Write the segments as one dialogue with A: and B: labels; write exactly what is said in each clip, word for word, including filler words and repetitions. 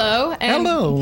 A: Hello. And
B: Hello.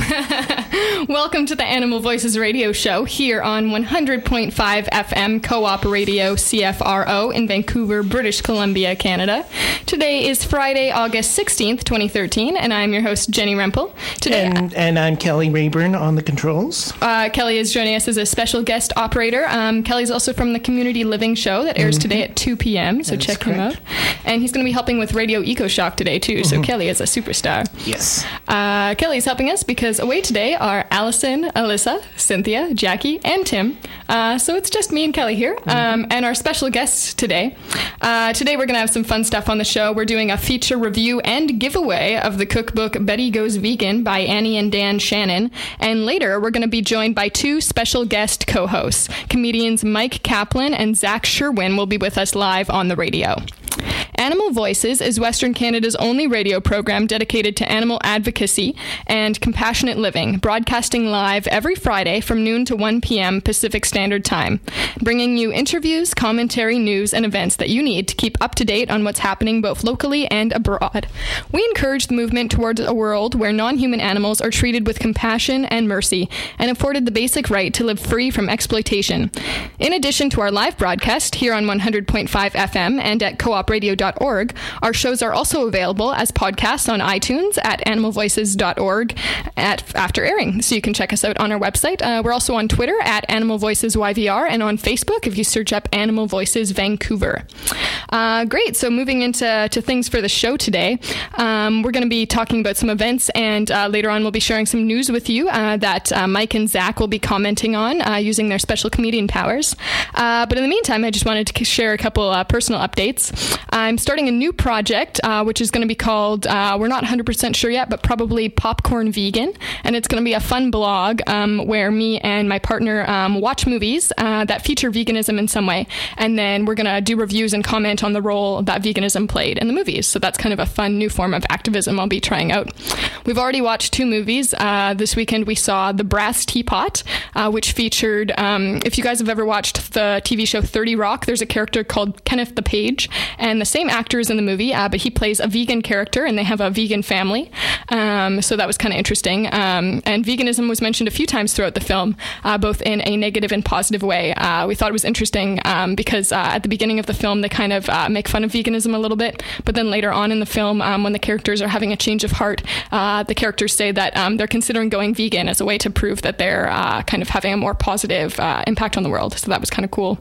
A: welcome to the Animal Voices radio show here on one hundred point five F M Co-op Radio C F R O in Vancouver, British Columbia, Canada. Today is Friday, August sixteenth, twenty thirteen, and I'm your host, Jenny Rempel. Today,
B: and, and I'm Kelly Rayburn on the controls.
A: Uh, Kelly is joining us as a special guest operator. Um, Kelly's also from the Community Living Show that airs mm-hmm. today at two p.m., so
B: that
A: check him out. And he's going to be helping with Radio Eco Shock today, too, so mm-hmm. Kelly is a superstar.
B: Yes.
A: Uh, Kelly's helping us because away today are Allison, Alyssa, Cynthia, Jackie, and Tim. Uh, so it's just me and Kelly here, mm-hmm. um, and our special guests today. Uh, today we're going to have some fun stuff on the show. We're doing a feature review and giveaway of the cookbook Betty Goes Vegan by Annie and Dan Shannon. And later we're going to be joined by two special guest co-hosts. Comedians Mike Kaplan and Zach Sherwin will be with us live on the radio. Animal Voices is Western Canada's only radio program dedicated to animal advocacy and compassionate living, broadcasting live every Friday from noon to one p.m. Pacific Standard Time, bringing you interviews, commentary, news, and events that you need to keep up to date on what's happening both locally and abroad. We encourage the movement towards a world where non-human animals are treated with compassion and mercy and afforded the basic right to live free from exploitation. In addition to our live broadcast here on one hundred point five F M and at co op radio dot org, our shows are also available as podcasts on iTunes at animal voices dot org at, after airing. So you can check us out on our website. Uh, we're also on Twitter at Animal Voices Y V R and on Facebook if you search up Animal Voices Vancouver. Uh, great. So moving into to things for the show today, um, we're going to be talking about some events, and uh, later on we'll be sharing some news with you uh, that uh, Mike and Zach will be commenting on uh, using their special comedian powers. Uh, but in the meantime, I just wanted to share a couple uh, personal updates. I'm starting a new project, uh, which is going to be called, uh, we're not one hundred percent sure yet, but probably Popcorn Vegan. And it's going to be a fun blog um, where me and my partner um, watch movies uh, that feature veganism in some way. And then we're going to do reviews and comment on the role that veganism played in the movies. So that's kind of a fun new form of activism I'll be trying out. We've already watched two movies. Uh, this weekend we saw The Brass Teapot, uh, which featured, um, if you guys have ever watched the T V show thirty Rock, there's a character called Kenneth the Page. And the same actor is in the movie, uh, but he plays a vegan character, and they have a vegan family. Um, so that was kind of interesting. Um, and veganism was mentioned a few times throughout the film, uh, both in a negative and positive way. Uh, we thought it was interesting um, because uh, at the beginning of the film, they kind of uh, make fun of veganism a little bit. But then later on in the film, um, when the characters are having a change of heart, uh, the characters say that um, they're considering going vegan as a way to prove that they're uh, kind of having a more positive uh, impact on the world. So that was kind of cool.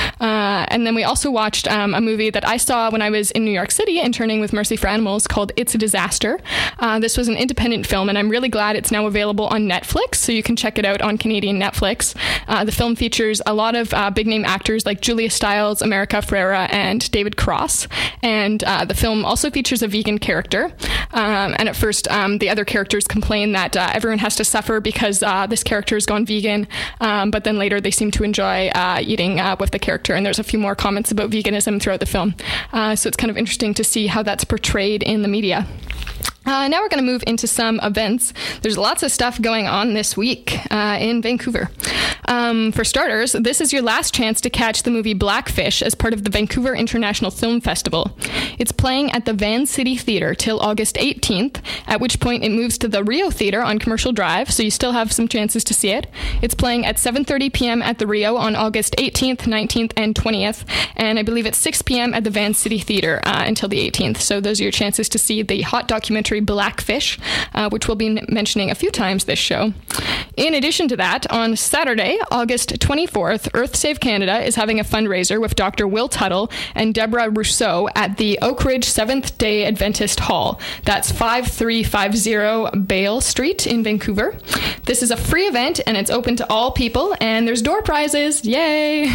A: Uh, and then we also watched um, a movie that I saw when I was in New York City interning with Mercy for Animals called It's a Disaster. Uh, this was an independent film, and I'm really glad it's now available on Netflix, so you can check it out on Canadian Netflix. Uh, the film features a lot of uh, big-name actors like Julia Stiles, America Ferrera, and David Cross. And uh, the film also features a vegan character. Um, and at first, um, the other characters complain that uh, everyone has to suffer because uh, this character has gone vegan. Um, but then later, they seem to enjoy uh, eating uh, with the character. And there's a few more comments about veganism throughout the film. Uh, so it's kind of interesting to see how that's portrayed in the media. Uh, now we're going to move into some events. There's lots of stuff going on this week uh, in Vancouver. Um, for starters, this is your last chance to catch the movie Blackfish as part of the Vancouver International Film Festival. It's playing at the Van City Theatre till August eighteenth, at which point it moves to the Rio Theatre on Commercial Drive, so you still have some chances to see it. It's playing at seven thirty p.m. at the Rio on August eighteenth, nineteenth, and twentieth, and I believe it's six p.m. at the Van City Theatre uh, until the eighteenth. So those are your chances to see the hot documentary Blackfish, uh, which we'll be mentioning a few times this show. In addition to that, on Saturday, August twenty-fourth, Earth Save Canada is having a fundraiser with Doctor Will Tuttle and Deborah Rousseau at the Oak Ridge Seventh-day Adventist Hall. That's five three five zero Bale Street in Vancouver. This is a free event, and it's open to all people, and there's door prizes. Yay!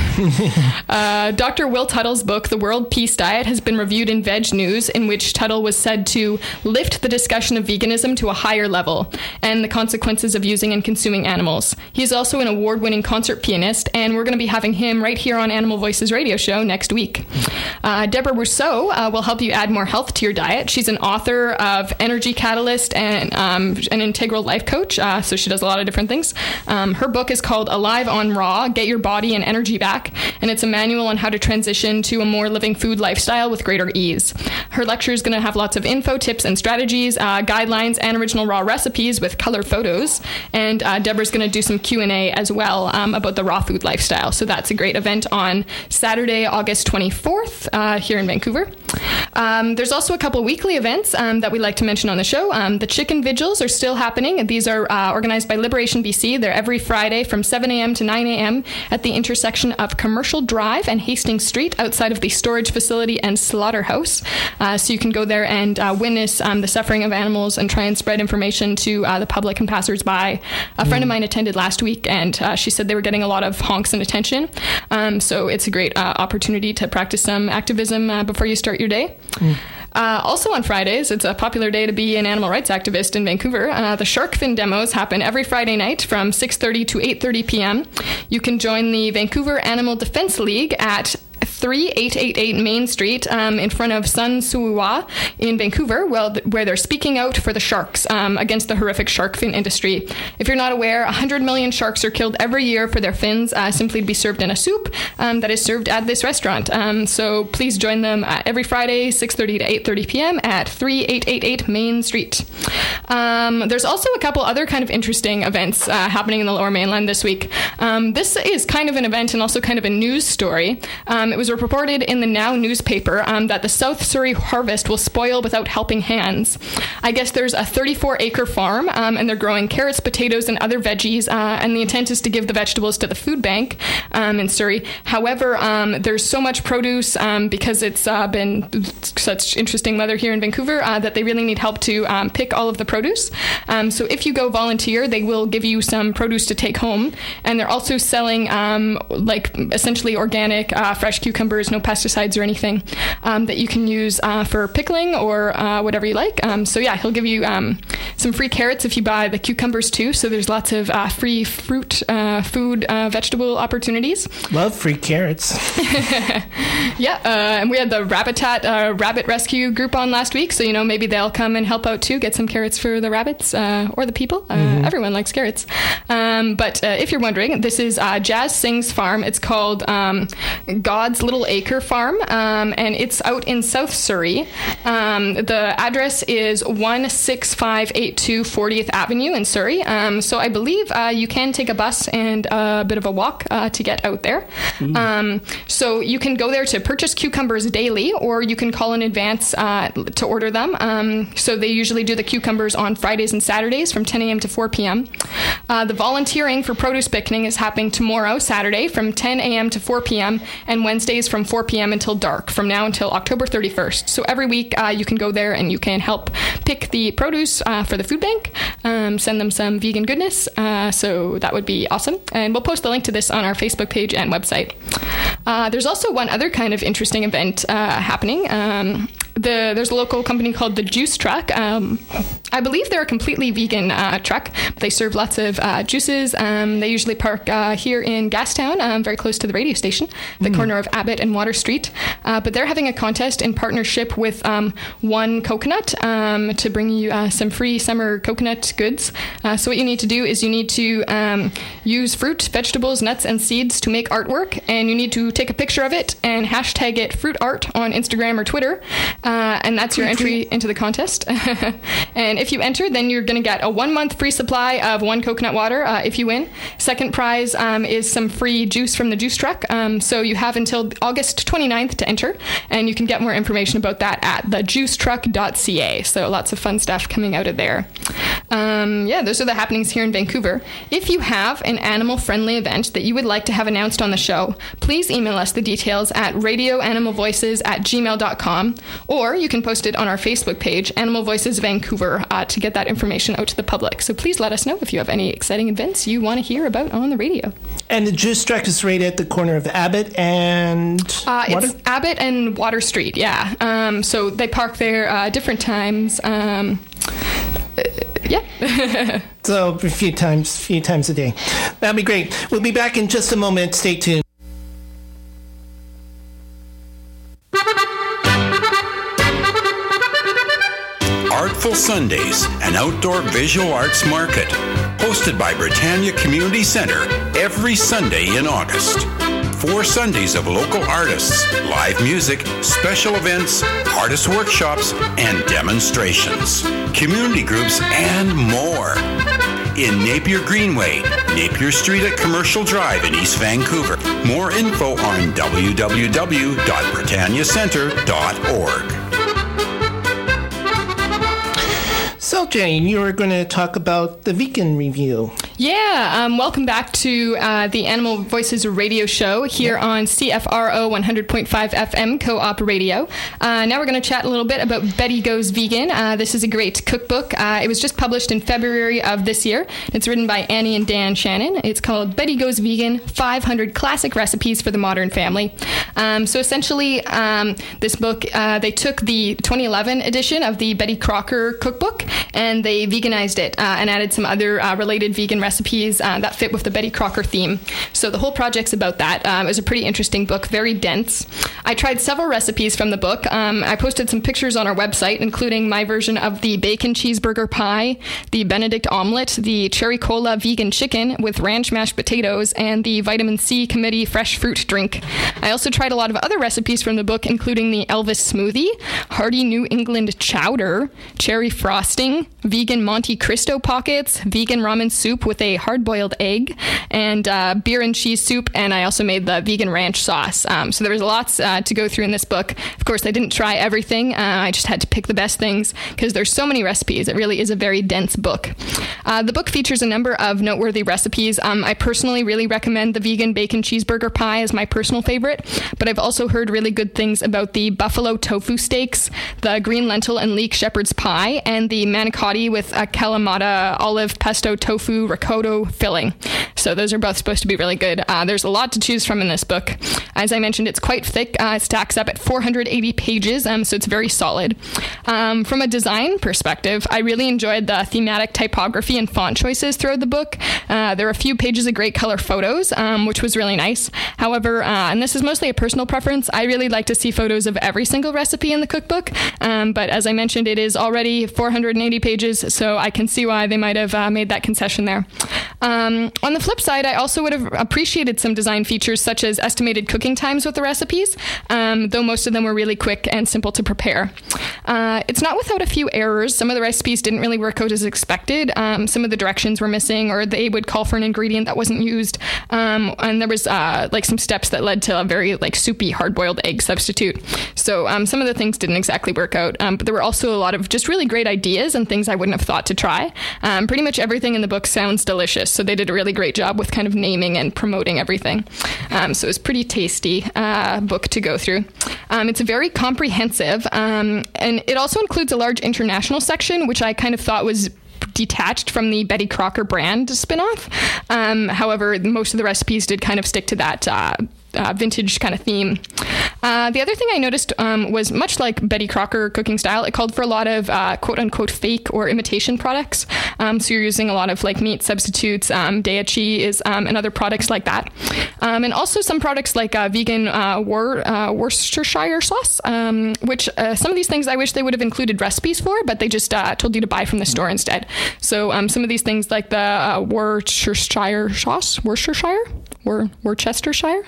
A: uh, Doctor Will Tuttle's book, The World Peace Diet, has been reviewed in Veg News, in which Tuttle was said to lift the discussion of veganism to a higher level and the consequences of using and consuming animals. He's also an award-winning award-winning concert pianist, and we're going to be having him right here on Animal Voices radio show next week. Uh, Deborah Rousseau uh, will help you add more health to your diet. She's an author of Energy Catalyst and um, an integral life coach, uh, so she does a lot of different things. Um, her book is called Alive on Raw, Get Your Body and Energy Back, and it's a manual on how to transition to a more living food lifestyle with greater ease. Her lecture is going to have lots of info, tips, and strategies, uh, guidelines, and original raw recipes with color photos, and uh, Deborah's going to do some Q and A as well um, about the raw food lifestyle. So that's a great event on Saturday, August twenty-fourth uh, here in Vancouver. Um, there's also a couple weekly events um, that we like to mention on the show. Um, the Chicken Vigils are still happening. These are uh, organized by Liberation B C. They're every Friday from seven a.m. to nine a.m. at the intersection of Commercial Drive and Hastings Street outside of the storage facility and slaughterhouse. Uh, so you can go there and uh, witness um, the suffering of animals and try and spread information to uh, the public and passersby. A friend of mine attended last week, and uh, she said they were getting a lot of honks and attention. Um, so it's a great uh, opportunity to practice some activism uh, before you start your day. Mm. Uh, also on Fridays, it's a popular day to be an animal rights activist in Vancouver. Uh, the shark fin demos happen every Friday night from six thirty to eight thirty p.m. You can join the Vancouver Animal Defense League at three eight eight eight Main Street um, in front of Sun Suwa in Vancouver, well, where they're speaking out for the sharks um, against the horrific shark fin industry. If you're not aware, one hundred million sharks are killed every year for their fins uh, simply to be served in a soup um, that is served at this restaurant. Um, so please join them uh, every Friday, six thirty to eight thirty p.m. at three eight eight eight Main Street. Um, there's also a couple other kind of interesting events uh, happening in the Lower Mainland this week. Um, this is kind of an event and also kind of a news story. Um, it was reported in the Now newspaper um, that the South Surrey harvest will spoil without helping hands. I guess there's a thirty-four acre farm um, and they're growing carrots, potatoes, and other veggies, uh, and the intent is to give the vegetables to the food bank um, in Surrey. However, um, there's so much produce um, because it's uh, been such interesting weather here in Vancouver uh, that they really need help to um, pick all of the produce. Um, so if you go volunteer, they will give you some produce to take home, and they're also selling um, like essentially organic uh, fresh cucumbers cucumbers, no pesticides or anything, um, that you can use uh, for pickling or uh, whatever you like. Um, so yeah, he'll give you um, some free carrots if you buy the cucumbers too. So there's lots of uh, free fruit, uh, food, uh, vegetable opportunities.
B: Love free carrots.
A: Yeah, uh, and we had the Rabbitat uh, Rabbit Rescue group on last week. So, you know, maybe they'll come and help out too, get some carrots for the rabbits uh, or the people. Uh, mm-hmm. Everyone likes carrots. Um, but uh, if you're wondering, this is uh, Jazz Sings Farm. It's called um, God's Little Acre Farm, um, and it's out in South Surrey. Um, the address is one six five eight two fortieth Avenue in Surrey. Um, so I believe uh, you can take a bus and a bit of a walk uh, to get out there. Mm. Um, so you can go there to purchase cucumbers daily, or you can call in advance uh, to order them. Um, so they usually do the cucumbers on Fridays and Saturdays from ten a.m. to four p.m. Uh, the volunteering for produce picking is happening tomorrow, Saturday, from ten a.m. to four p.m. and Wednesdays from four p.m. until dark, from now until October thirty-first. So every week uh, you can go there and you can help pick the produce uh, for the food bank, um, send them some vegan goodness. Uh, so that would be awesome. And we'll post the link to this on our Facebook page and website. Uh, there's also one other kind of interesting event uh, happening. Um, The, there's a local company called The Juice Truck. Um, I believe they're a completely vegan uh, truck. But they serve lots of uh, juices. Um, they usually park uh, here in Gastown, um, very close to the radio station, the mm. corner of Abbott and Water Street. Uh, but they're having a contest in partnership with um, One Coconut um, to bring you uh, some free summer coconut goods. Uh, so what you need to do is you need to um, use fruit, vegetables, nuts, and seeds to make artwork. And you need to take a picture of it and hashtag it fruit art on Instagram or Twitter. Uh, and that's your entry into the contest. And if you enter, then you're going to get a one-month free supply of One Coconut water uh, if you win. Second prize um, is some free juice from the juice truck. Um, so you have until August twenty-ninth to enter, and you can get more information about that at the juice truck dot c a. So lots of fun stuff coming out of there. Um, yeah, those are the happenings here in Vancouver. If you have an animal-friendly event that you would like to have announced on the show, please email us the details at radio animal voices at gmail dot com, or you can post it on our Facebook page, Animal Voices Vancouver, uh, to get that information out to the public. So please let us know if you have any exciting events you want to hear about on the radio.
B: And the juice truck is right at the corner of Abbott and
A: uh,
B: Water?
A: It's Abbott and Water Street, yeah. Um, so they park there uh, different times. Um, Yeah.
B: So a few times, few times a day. That'd be great. We'll be back in just a moment. Stay tuned.
C: Artful Sundays, an outdoor visual arts market, hosted by Britannia Community Center every Sunday in August. Four Sundays of local artists, live music, special events, artist workshops, and demonstrations, community groups, and more. In Napier Greenway, Napier Street at Commercial Drive in East Vancouver. More info on w w w dot britannia center dot org.
B: So, Jane, you were going to talk about the vegan review.
A: Yeah, um, welcome back to uh, the Animal Voices radio show here yep. on C F R O one hundred point five F M Co-op Radio. Uh, now we're going to chat a little bit about Betty Goes Vegan. Uh, this is a great cookbook. Uh, it was just published in February of this year. It's written by Annie and Dan Shannon. It's called Betty Goes Vegan, five hundred Classic Recipes for the Modern Family. Um, so essentially, um, this book, uh, they took the twenty eleven edition of the Betty Crocker cookbook and they veganized it uh, and added some other uh, related vegan recipes uh, that fit with the Betty Crocker theme. So the whole project's about that. Um, it was a pretty interesting book, very dense. I tried several recipes from the book. Um, I posted some pictures on our website, including my version of the bacon cheeseburger pie, the Benedict omelet, the cherry cola vegan chicken with ranch mashed potatoes, and the vitamin C committee fresh fruit drink. I also tried a lot of other recipes from the book, including the Elvis smoothie, hearty New England chowder, cherry frosting, vegan Monte Cristo pockets, vegan ramen soup with a hard-boiled egg, and uh, beer and cheese soup, and I also made the vegan ranch sauce. Um, so there was lots uh, to go through in this book. Of course, I didn't try everything. Uh, I just had to pick the best things because there's so many recipes. It really is a very dense book. Uh, the book features a number of noteworthy recipes. Um, I personally really recommend the vegan bacon cheeseburger pie as my personal favorite, but I've also heard really good things about the buffalo tofu steaks, the green lentil and leek shepherd's pie, and the manicotti with a Kalamata olive pesto tofu ricotta filling. So those are both supposed to be really good. Uh, there's a lot to choose from in this book. As I mentioned, it's quite thick. Uh, it stacks up at four hundred eighty pages, um, so it's very solid. Um, from a design perspective, I really enjoyed the thematic typography and font choices throughout the book. Uh, there are a few pages of great color photos, um, which was really nice. However, uh, and this is mostly a personal preference, I really like to see photos of every single recipe in the cookbook. Um, but as I mentioned, it is already four hundred eighty pages, so I can see why they might have uh, made that concession there. Um, on the flip side, I also would have appreciated some design features such as estimated cooking times with the recipes, um, though most of them were really quick and simple to prepare. Uh, it's not without a few errors. Some of the recipes didn't really work out as expected. Um, some of the directions were missing, or they would call for an ingredient that wasn't used. Um, and there was uh, like some steps that led to a very like soupy hard-boiled egg substitute. So um, some of the things didn't exactly work out, um, but there were also a lot of just really great ideas and things I wouldn't have thought to try. Um, pretty much everything in the book sounds delicious, so they did a really great job with kind of naming and promoting everything. Um, so it was a pretty tasty uh, book to go through. Um, it's very comprehensive, um, and it also includes a large international section, which I kind of thought was detached from the Betty Crocker brand spinoff. Um, however, most of the recipes did kind of stick to that uh, uh, vintage kind of theme. Uh, the other thing I noticed um, was, much like Betty Crocker cooking style, it called for a lot of uh, quote-unquote fake or imitation products. Um, so you're using a lot of like meat substitutes, um, Daiichi is, um, and other products like that. Um, and also some products like uh, vegan uh, Wor- uh, Worcestershire sauce, um, which uh, some of these things I wish they would have included recipes for, but they just uh, told you to buy from the store instead. So um, some of these things like the uh, Worcestershire sauce, Worcestershire? Wor- Worcestershire?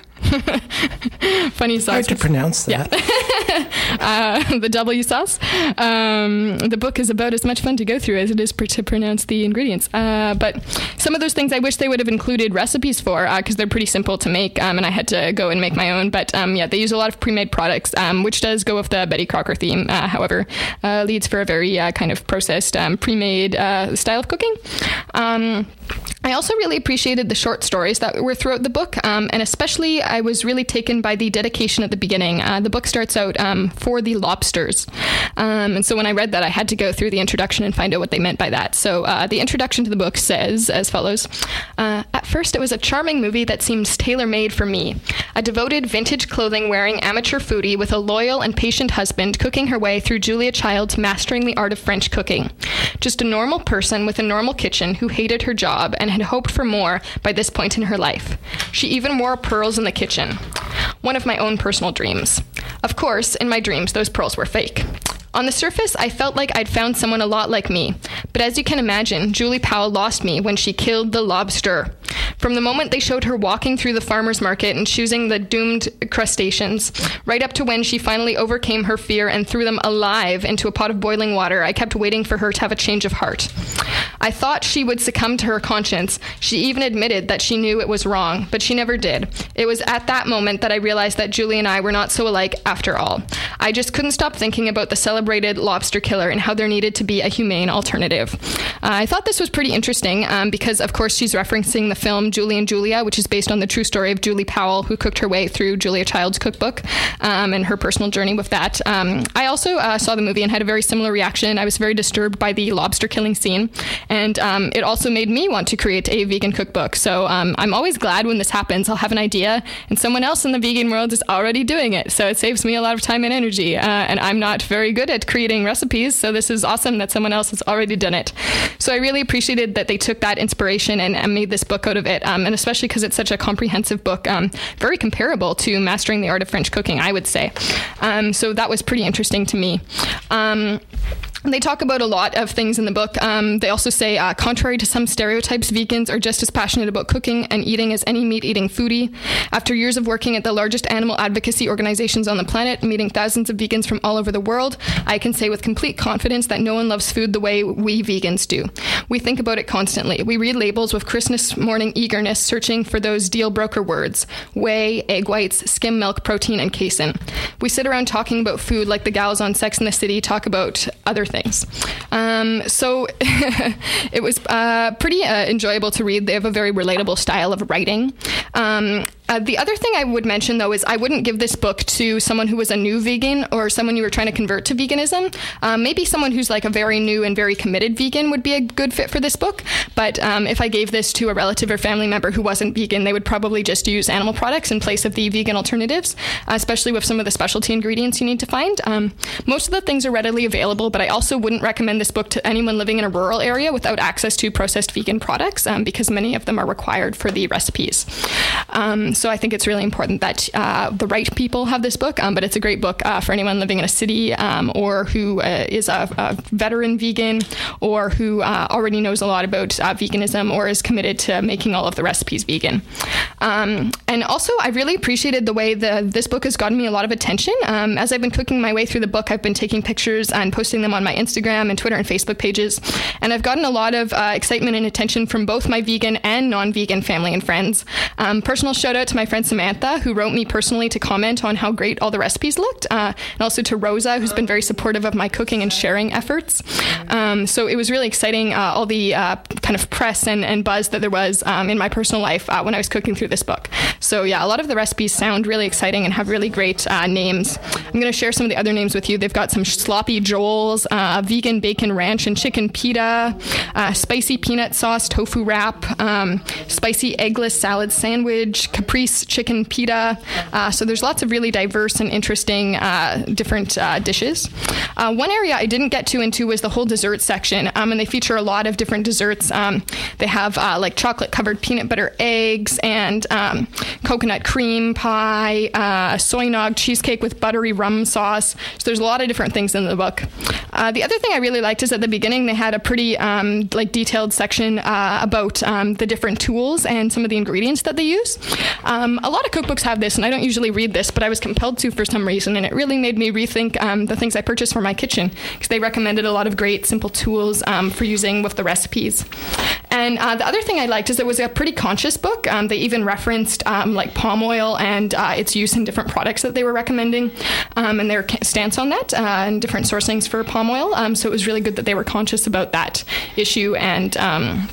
A: Funny sauce.
B: Hard to pronounce that.
A: Yeah. uh, the W sauce. Um, the book is about as much fun to go through as it is pr- to pronounce the ingredients. Uh, but some of those things I wish they would have included recipes for, because uh, they're pretty simple to make, um, and I had to go and make my own. But um, yeah, they use a lot of pre-made products, um, which does go with the Betty Crocker theme. Uh, however, uh, leads for a very uh, kind of processed, um, pre-made uh, style of cooking. Um, I also really appreciated the short stories that were throughout the book, um, and especially I was really taken by the dedication at the beginning. Uh, the book starts out um, for the lobsters, um, and so when I read that, I had to go through the introduction and find out what they meant by that. So uh, the introduction to the book says as follows. Uh, At first, it was a charming movie that seems tailor-made for me. A devoted, vintage clothing-wearing amateur foodie with a loyal and patient husband cooking her way through Julia Child's Mastering the Art of French Cooking. just a normal person with a normal kitchen who hated her job and had hoped for more by this point in her life. She even wore pearls in the kitchen. One of my own personal dreams. Of course, in my dreams, those pearls were fake. On the surface, I felt like I'd found someone a lot like me, but as you can imagine, Julie Powell lost me when she killed the lobster. From the moment they showed her walking through the farmer's market and choosing the doomed crustaceans, right up to when she finally overcame her fear and threw them alive into a pot of boiling water, I kept waiting for her to have a change of heart. I thought she would succumb to her conscience. She even admitted that she knew it was wrong, but she never did. It was at that moment that I realized that Julie and I were not so alike after all. I just couldn't stop thinking about the celebrated lobster killer and how there needed to be a humane alternative. Uh, I thought this was pretty interesting um, because, of course, she's referencing the film Julie and Julia, which is based on the true story of Julie Powell, who cooked her way through Julia Child's cookbook um, and her personal journey with that. Um, I also uh, saw the movie and had a very similar reaction. I was very disturbed by the lobster killing scene, and um, it also made me want to create a vegan cookbook. So um, I'm always glad when this happens. I'll have an idea, and someone else in the vegan world is already doing it. So it saves me a lot of time and energy, uh, and I'm not very good at creating recipes, so this is awesome that someone else has already done it. So I really appreciated that they took that inspiration and, and made this book out of it, um, and especially because it's such a comprehensive book, um, very comparable to Mastering the Art of French Cooking, I would say. Um, so that was pretty interesting to me. Um, They talk about a lot of things in the book. Um, they also say, uh, contrary to some stereotypes, vegans are just as passionate about cooking and eating as any meat-eating foodie. After years of working at the largest animal advocacy organizations on the planet, meeting thousands of vegans from all over the world, I can say with complete confidence that no one loves food the way we vegans do. We think about it constantly. We read labels with Christmas morning eagerness, searching for those deal broker words: whey, egg whites, skim milk, protein, and casein. We sit around talking about food like the gals on Sex and the City talk about other things. Um, so it was uh, pretty uh, enjoyable to read. They have a very relatable style of writing. Um, Uh, the other thing I would mention, though, is I wouldn't give this book to someone who was a new vegan or someone you were trying to convert to veganism. Um, maybe someone who's like a very new and very committed vegan would be a good fit for this book. But um, if I gave this to a relative or family member who wasn't vegan, they would probably just use animal products in place of the vegan alternatives, uh, especially with some of the specialty ingredients you need to find. Um, most of the things are readily available, but I also wouldn't recommend this book to anyone living in a rural area without access to processed vegan products, um, because many of them are required for the recipes. Um, So I think it's really important that uh, the right people have this book, um, but it's a great book uh, for anyone living in a city um, or who uh, is a, a veteran vegan or who uh, already knows a lot about uh, veganism or is committed to making all of the recipes vegan. Um, and also, I really appreciated the way the, this book has gotten me a lot of attention. Um, as I've been cooking my way through the book, I've been taking pictures and posting them on my Instagram and Twitter and Facebook pages, and I've gotten a lot of uh, excitement and attention from both my vegan and non-vegan family and friends. Um, personal shout out to my friend Samantha, who wrote me personally to comment on how great all the recipes looked, uh, and also to Rosa, who's been very supportive of my cooking and sharing efforts. Um, so it was really exciting, uh, all the uh, kind of press and, and buzz that there was um, in my personal life uh, when I was cooking through this book. So yeah, a lot of the recipes sound really exciting and have really great uh, names. I'm going to share some of the other names with you. They've got some sloppy joels, uh, vegan bacon ranch and chicken pita, uh, spicy peanut sauce tofu wrap, um, spicy eggless salad sandwich, caprese chicken pita. Uh, so there's lots of really diverse and interesting uh, different uh, dishes. Uh, one area I didn't get too into was the whole dessert section, um, and they feature a lot of different desserts. Um, they have uh, like chocolate-covered peanut butter eggs and um, coconut cream pie, uh, soy nog cheesecake with buttery rum sauce. So there's a lot of different things in the book. Uh, the other thing I really liked is at the beginning they had a pretty um, like detailed section uh, about um, the different tools and some of the ingredients that they use. Um, a lot of cookbooks have this, and I don't usually read this, but I was compelled to for some reason, and it really made me rethink um, the things I purchased for my kitchen, because they recommended a lot of great simple tools um, for using with the recipes. And uh, the other thing I liked is it was a pretty conscious book. Um, they even referenced um, like palm oil and uh, its use in different products that they were recommending, um, and their stance on that, uh, and different sourcings for palm oil. Um, so it was really good that they were conscious about that issue and um,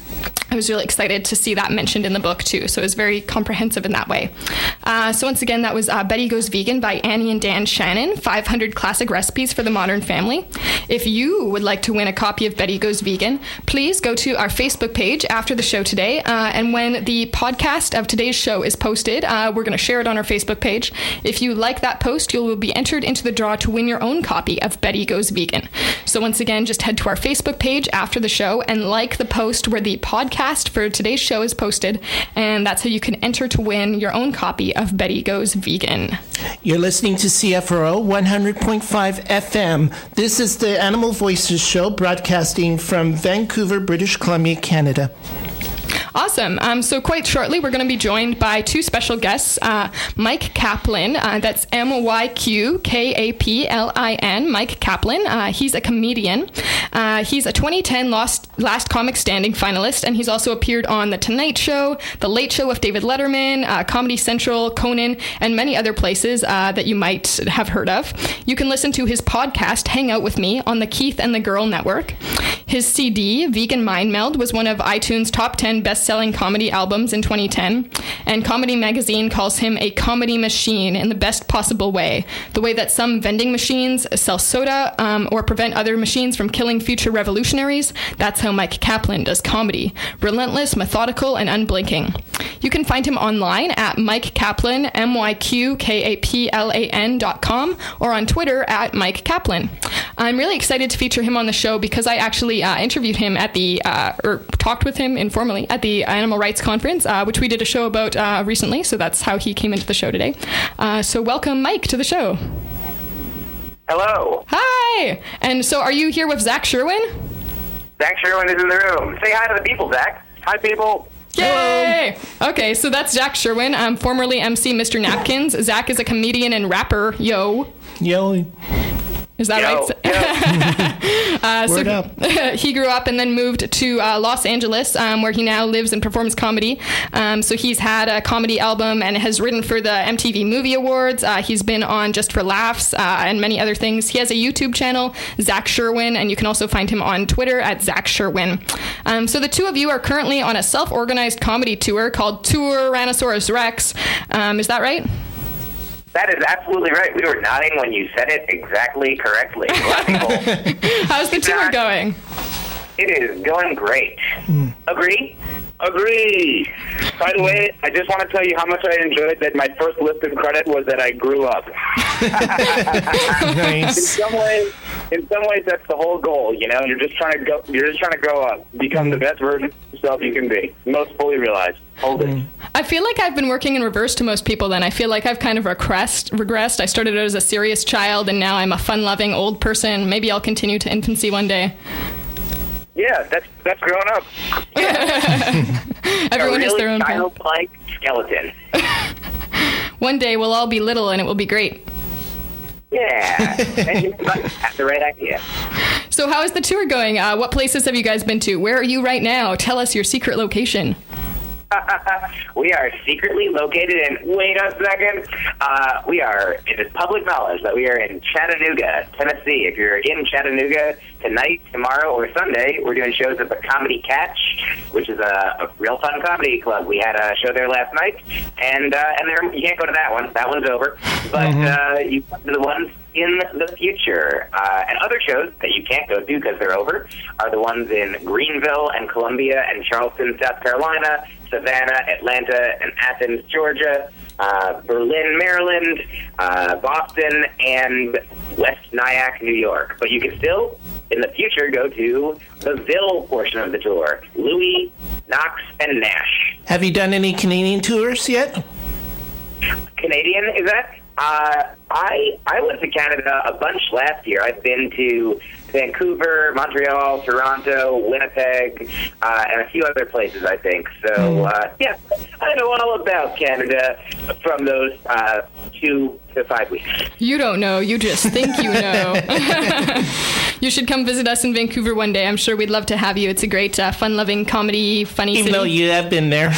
A: I was really excited to see that mentioned in the book, too. So it was very comprehensive in that way. Uh, so once again, that was uh, Betty Goes Vegan by Annie and Dan Shannon, five hundred Classic Recipes for the Modern Family. If you would like to win a copy of Betty Goes Vegan, please go to our Facebook page after the show today. Uh, and when the podcast of today's show is posted, uh, we're going to share it on our Facebook page. If you like that post, you will be entered into the draw to win your own copy of Betty Goes Vegan. So once again, just head to our Facebook page after the show and like the post where the podcast for today's show is posted, and that's how you can enter to win your own copy of Betty Goes Vegan.
B: You're listening to C F R O one hundred point five F M. This is the Animal Voices show, broadcasting from Vancouver, British Columbia, Canada.
A: Awesome. Um, so quite shortly, we're going to be joined by two special guests, uh, Mike Kaplan. Uh, that's M Y Q K A P L I N, Mike Kaplan. Uh, he's a comedian. Uh, he's a twenty ten Last, Last Comic Standing finalist, and he's also appeared on The Tonight Show, The Late Show with David Letterman, uh, Comedy Central, Conan, and many other places uh, that you might have heard of. You can listen to his podcast, Hang Out With Me, on the Keith and the Girl Network. His C D, Vegan Mind Meld, was one of iTunes' top ten best-selling comedy albums in twenty ten, and Comedy Magazine calls him a comedy machine in the best possible way, the way that some vending machines sell soda um, or prevent other machines from killing future revolutionaries. That's how Mike Kaplan does comedy. Relentless, methodical, and unblinking. You can find him online at Mike Kaplan, M Y Q K A P L A N dot com, or on Twitter at Mike Kaplan. I'm really excited to feature him on the show because I actually uh, interviewed him at the, uh, or talked with him informally at the Animal Rights Conference, uh, which we did a show about uh, recently, so that's how he came into the show today. Uh, so welcome, Mike, to the show.
D: Hello.
A: Hi! And so are you here with Zach Sherwin?
D: Zach Sherwin is in the room. Say hi to the people, Zach. Hi, people.
A: Yay! Hello. Okay, so that's Zach Sherwin, um, formerly M C Mister Napkins. Zach is a comedian and rapper. Yo.
B: Yo.
A: Is that
D: Yo,
A: right? uh, so
B: Word up.
A: He grew up and then moved to uh, Los Angeles, um, where he now lives and performs comedy. Um, so he's had a comedy album and has written for the M T V Movie Awards. Uh, he's been on Just for Laughs uh, and many other things. He has a YouTube channel, Zach Sherwin, and you can also find him on Twitter at Zach Sherwin. Um, so the two of you are currently on a self-organized comedy tour called Tyrannosaurus Rex. Um, is that right?
D: That is absolutely right. We were nodding when you said it exactly correctly.
A: How's the tour going?
D: It is going great. Mm. Agree? Agree. By the way, I just want to tell you how much I enjoyed that my first listed credit was that I grew up.
B: Nice.
D: In some ways, in some ways, that's the whole goal. You know, you're just trying to go. You're just trying to grow up, become the best version of yourself you can be, most fully realized. Hold it.
A: I feel like I've been working in reverse to most people. Then I feel like I've kind of regressed. Regressed. I started out as a serious child, and now I'm a fun-loving old person. Maybe I'll continue to infancy one day.
D: Yeah, that's that's grown up. Yeah.
A: Everyone
D: a really
A: has their own path.
D: childlike skeleton.
A: One day we'll all be little, and it will be great.
D: Yeah, and you have the right idea.
A: So how is the tour going? Uh, what places have you guys been to? Where are you right now? Tell us your secret location.
D: We are secretly located in, wait a second, uh, we are, it is public knowledge that we are in Chattanooga, Tennessee. If you're in Chattanooga tonight, tomorrow, or Sunday, we're doing shows at the Comedy Catch, which is a, a real fun comedy club. We had a show there last night, and uh, and there, you can't go to that one. That one's over. But mm-hmm. uh, you come to the ones in the future. Uh, and other shows that you can't go to because they're over are the ones in Greenville and Columbia and Charleston, South Carolina, Savannah, Atlanta, and Athens, Georgia, uh, Berlin, Maryland, uh, Boston, and West Nyack, New York. But you can still, in the future, go to the Ville portion of the tour, Louis, Knox, and Nash.
B: Have you done any Canadian tours yet?
D: Canadian, is that? Uh, I I went to Canada a bunch last year. I've been to Vancouver, Montreal, Toronto, Winnipeg, uh, and a few other places, I think. So, uh, yeah, I know all about Canada from those uh, two to five weeks.
A: You don't know. You just think you know. You should come visit us in Vancouver one day. I'm sure we'd love to have you. It's a great, uh, fun-loving, comedy, funny
B: Even
A: city.
B: though you have been there.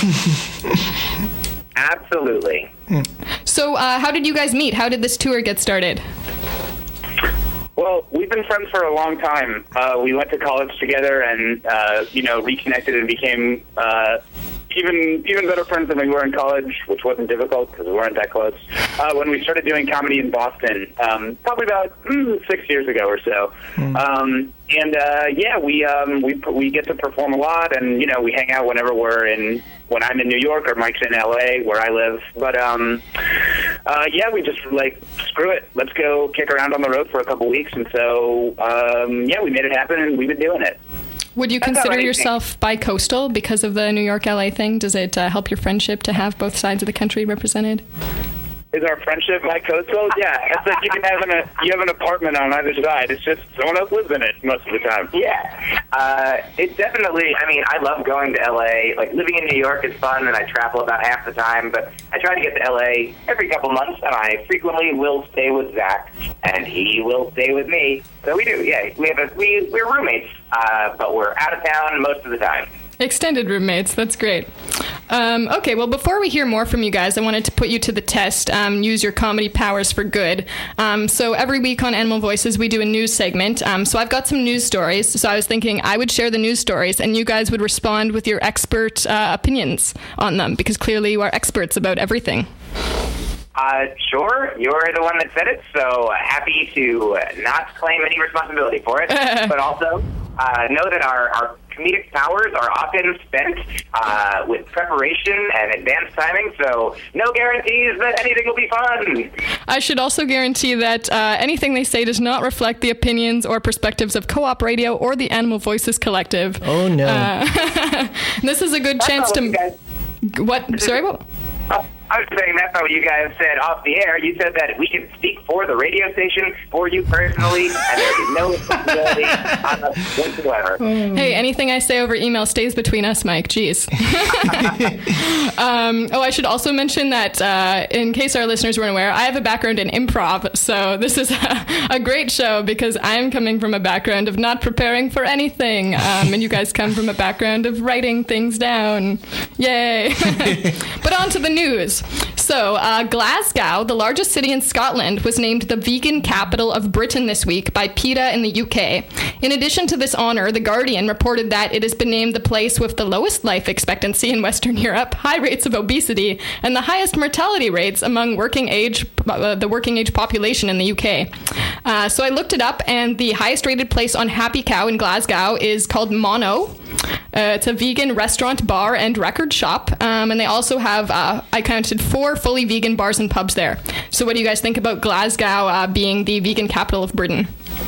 D: Absolutely.
A: So, uh, how did you guys meet? How did this tour get started?
E: Well, we've been friends for a long time. Uh, we went to college together and, uh, you know, reconnected and became uh, even even better friends than we were in college, which wasn't difficult because we weren't that close. Uh, when we started doing comedy in Boston, um, probably about mm, six years ago or so. Mm. Um, and, uh, yeah, we um, we we get to perform a lot, and, you know, we hang out whenever we're in, when I'm in New York or Mike's in L A, where I live. But, um, uh, yeah, we just, like, screw it. Let's go kick around on the road for a couple weeks. And so, um, yeah, we made it happen, and we've been doing it.
A: Would you
E: That's
A: consider
E: right.
A: yourself bi-coastal because of the New York L A thing? Does it uh, help your friendship to have both sides of the country represented?
E: Is our friendship bi-coastal? Yeah, it's like you can have an you have an apartment on either side. It's just someone else lives in it most of the time.
D: Yeah, uh, it definitely. I mean, I love going to L A. Like living in New York is fun, and I travel about half the time. But I try to get to L A every couple months, and I frequently will stay with Zach, and he will stay with me. So we do. Yeah, we have a we we're roommates, uh, but we're out of town most of the time.
A: Extended roommates. That's great. Um, okay, well, before we hear more from you guys, I wanted to put you to the test. Um, use your comedy powers for good. Um, so every week on Animal Voices, we do a news segment. Um, so I've got some news stories. So I was thinking I would share the news stories, and you guys would respond with your expert uh, opinions on them, because clearly you are experts about everything.
D: Uh, sure, you're the one that said it, so uh, happy to uh, not claim any responsibility for it, but also uh, know that our, our comedic powers are often spent uh, with preparation and advanced timing, so no guarantees that anything will be fun.
A: I should also guarantee that uh, anything they say does not reflect the opinions or perspectives of Co-op Radio or the Animal Voices Collective.
B: Oh, no.
A: Uh, this is a good
D: That's
A: chance
D: what
A: to...
D: you guys-
A: What? Sorry, what?
D: Oh, I was saying that's not what you guys said off the air. You said that we can speak for the radio station, for you personally, and there is no responsibility on us whatsoever.
A: Hey, anything I say over email stays between us, Mike. Jeez. um, oh, I should also mention that, uh, in case our listeners weren't aware, I have a background in improv, so this is a, a great show because I'm coming from a background of not preparing for anything, um, and you guys come from a background of writing things down. Yay. But on to the news. So, uh, Glasgow, the largest city in Scotland, was named the vegan capital of Britain this week by PETA in the U K. In addition to this honor, The Guardian reported that it has been named the place with the lowest life expectancy in Western Europe, high rates of obesity, and the highest mortality rates among working age, uh, the working age population in the U K. Uh, so I looked it up, and the highest rated place on Happy Cow in Glasgow is called Mono. Uh, it's a vegan restaurant, bar, and record shop. Um, and they also have, uh, I counted four fully vegan bars and pubs there. So what do you guys think about Glasgow uh, being the vegan capital of Britain?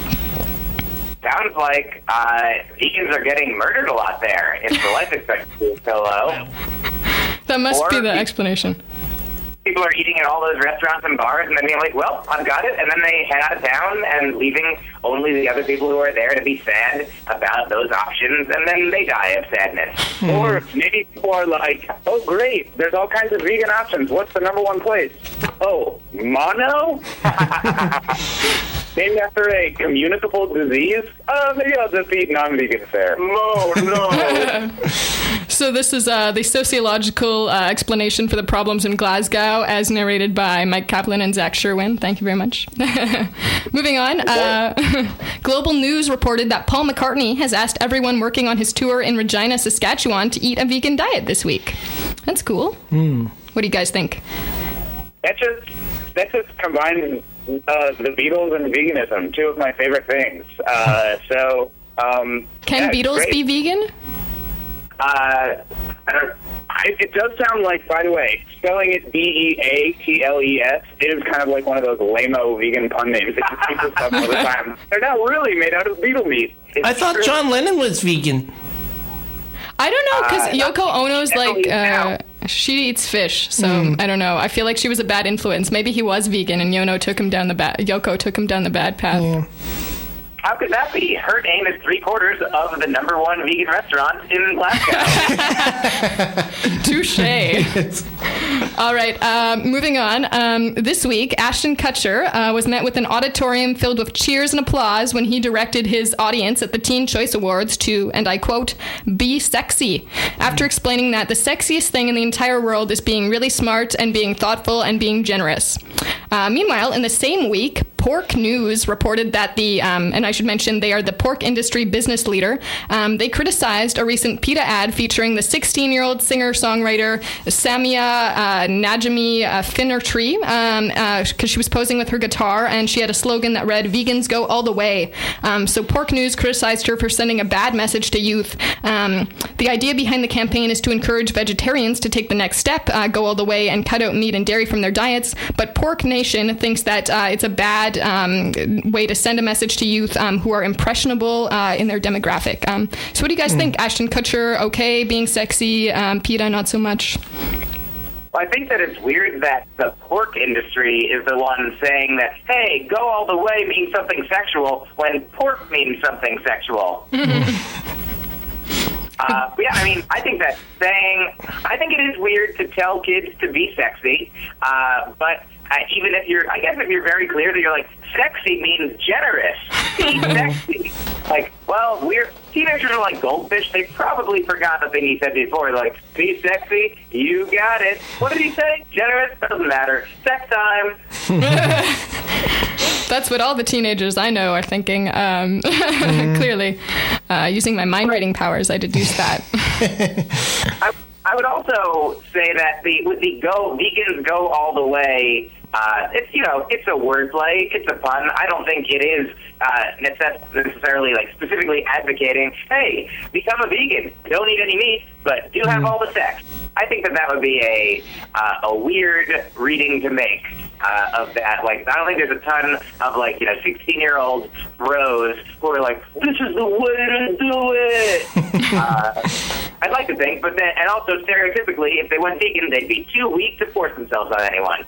D: Sounds like uh, vegans are getting murdered a lot there if the life expectancy is so low.
A: That must
D: Or
A: be the
D: pe-
A: explanation.
D: People are eating at all those restaurants and bars and then being like, well, I've got it. And then they head out of town and leaving only the other people who are there to be sad about those options. And then they die of sadness.
E: Hmm. Or maybe people are like, oh, great, there's all kinds of vegan options. What's the number one place? Oh, mono? Named after a communicable disease? Uh, maybe I'll just eat non-vegan fare. No, no.
A: So this is uh, the sociological uh, explanation for the problems in Glasgow, as narrated by Mike Kaplan and Zach Sherwin. Thank you very much. Moving on, uh, Global News reported that Paul McCartney has asked everyone working on his tour in Regina, Saskatchewan, to eat a vegan diet this week. That's cool. Mm. What do you guys think?
E: That just that just combines uh, the Beatles and veganism, two of my favorite things. Uh, so, um,
A: Can
E: yeah,
A: Beatles
E: great.
A: be vegan?
D: Uh,
E: I don't, I, it does sound like, by the way, spelling it B E A T L E S is kind of like one of those lame-o vegan pun names that you see stuff all the time. They're not really made out of beetle meat.
D: it's
B: I thought
D: true.
B: John Lennon was vegan.
A: I don't know, because
D: Uh,
A: Yoko Ono's like,
D: definitely
A: uh, she eats fish, so
B: Mm.
A: I don't know. I feel like she was a bad influence. Maybe he was vegan and Yono took him down the bad, Yoko took him down the bad path.
B: Yeah.
D: How could that be? Her name is three quarters of the number one vegan restaurant in Glasgow.
A: Touche. All right, um, moving on. Um, this week, Ashton Kutcher uh, was met with an auditorium filled with cheers and applause when he directed his audience at the Teen Choice Awards to, and I quote, be sexy, after explaining that the sexiest thing in the entire world is being really smart and being thoughtful and being generous. Uh, meanwhile, in the same week, Pork News reported that the, um, and I should mention they are the pork industry business leader, um, they criticized a recent PETA ad featuring the sixteen-year-old singer-songwriter Samia uh, Najami uh, Finnertree, um, uh, because she was posing with her guitar, and she had a slogan that read, "Vegans go all the way." Um, so Pork News criticized her for sending a bad message to youth. Um, the idea behind the campaign is to encourage vegetarians to take the next step, uh, go all the way, and cut out meat and dairy from their diets. But Pork Nation thinks that uh, it's a bad um, way to send a message to youth um, who are impressionable uh, in their demographic. Um, so what do you guys mm. think? Ashton Kutcher, okay, being sexy, um, PETA, not so much?
D: Well, I think that it's weird that the pork industry is the one saying that, hey, go all the way means something sexual when pork means something sexual. Uh, yeah, I mean, I think that saying, I think it is weird to tell kids to be sexy, uh, but uh, even if you're, I guess if you're very clear that you're like, sexy means generous, be sexy. Like, well, we're, teenagers are like goldfish, they probably forgot the thing he said before, like, be sexy, you got it. What did he say? Generous? Doesn't matter. Sex time.
A: That's what all the teenagers I know are thinking. Um, mm. Clearly, uh, using my mind reading powers, I deduced that.
D: I, I would also say that the with the go vegans go all the way. Uh, it's you know it's a wordplay, it's a pun. I don't think it is uh, necess- necessarily like specifically advocating, hey, become a vegan, don't eat any meat, but do have all the sex. I think that that would be a uh, a weird reading to make uh, of that. Like, I don't think there's a ton of like you know sixteen year old bros who are like, this is the way to do it. uh, I'd like to think, but then and also stereotypically, if they went vegan, they'd be too weak to force themselves on anyone.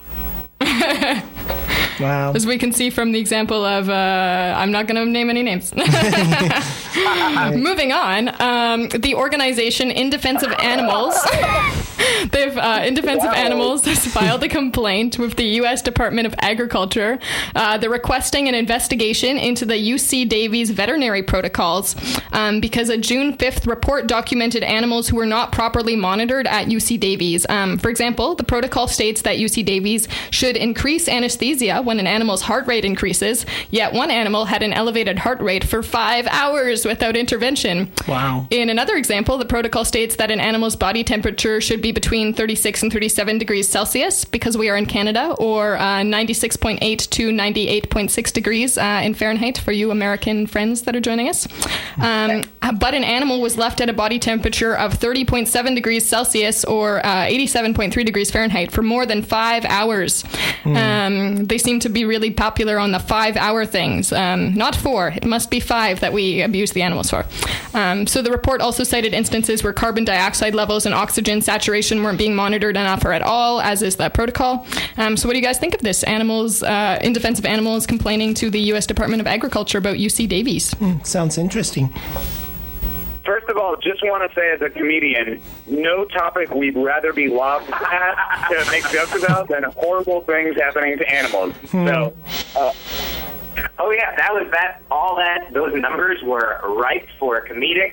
B: Wow.
A: As we can see from the example of, uh, I'm not going to name any names. Moving on, um, the organization In Defense of Animals, they've, uh, In Defense wow. of Animals has filed a complaint with the U S Department of Agriculture. Uh, they're requesting an investigation into the U C Davies veterinary protocols um, because a June fifth report documented animals who were not properly monitored at U C Davies. Um, for example, the protocol states that U C Davies should increase anesthesia when an animal's heart rate increases, yet one animal had an elevated heart rate for five hours without intervention.
B: Wow.
A: In another example, the protocol states that an animal's body temperature should be between thirty-six and thirty-seven degrees Celsius, because we are in Canada, or uh, ninety-six point eight to ninety-eight point six degrees uh, in Fahrenheit for you American friends that are joining us. Um, but an animal was left at a body temperature of thirty point seven degrees Celsius, or uh, eighty-seven point three degrees Fahrenheit, for more than five hours. Mm. Um, they seem to be really popular on the five-hour things. Um, not four. It must be five that we abuse the animals for. Um, so the report also cited instances where carbon dioxide levels and oxygen saturation weren't being monitored enough or at all, as is the protocol. Um, so what do you guys think of this? Animals, uh, In Defense of Animals complaining to the U S Department of Agriculture about U C Davies.
B: Mm, sounds interesting.
E: First of all, just want to say as a comedian, no topic we'd rather be lobbed at to make jokes about than horrible things happening to animals. Hmm. So, uh,
D: oh yeah, that was that. All that those numbers were ripe for comedic.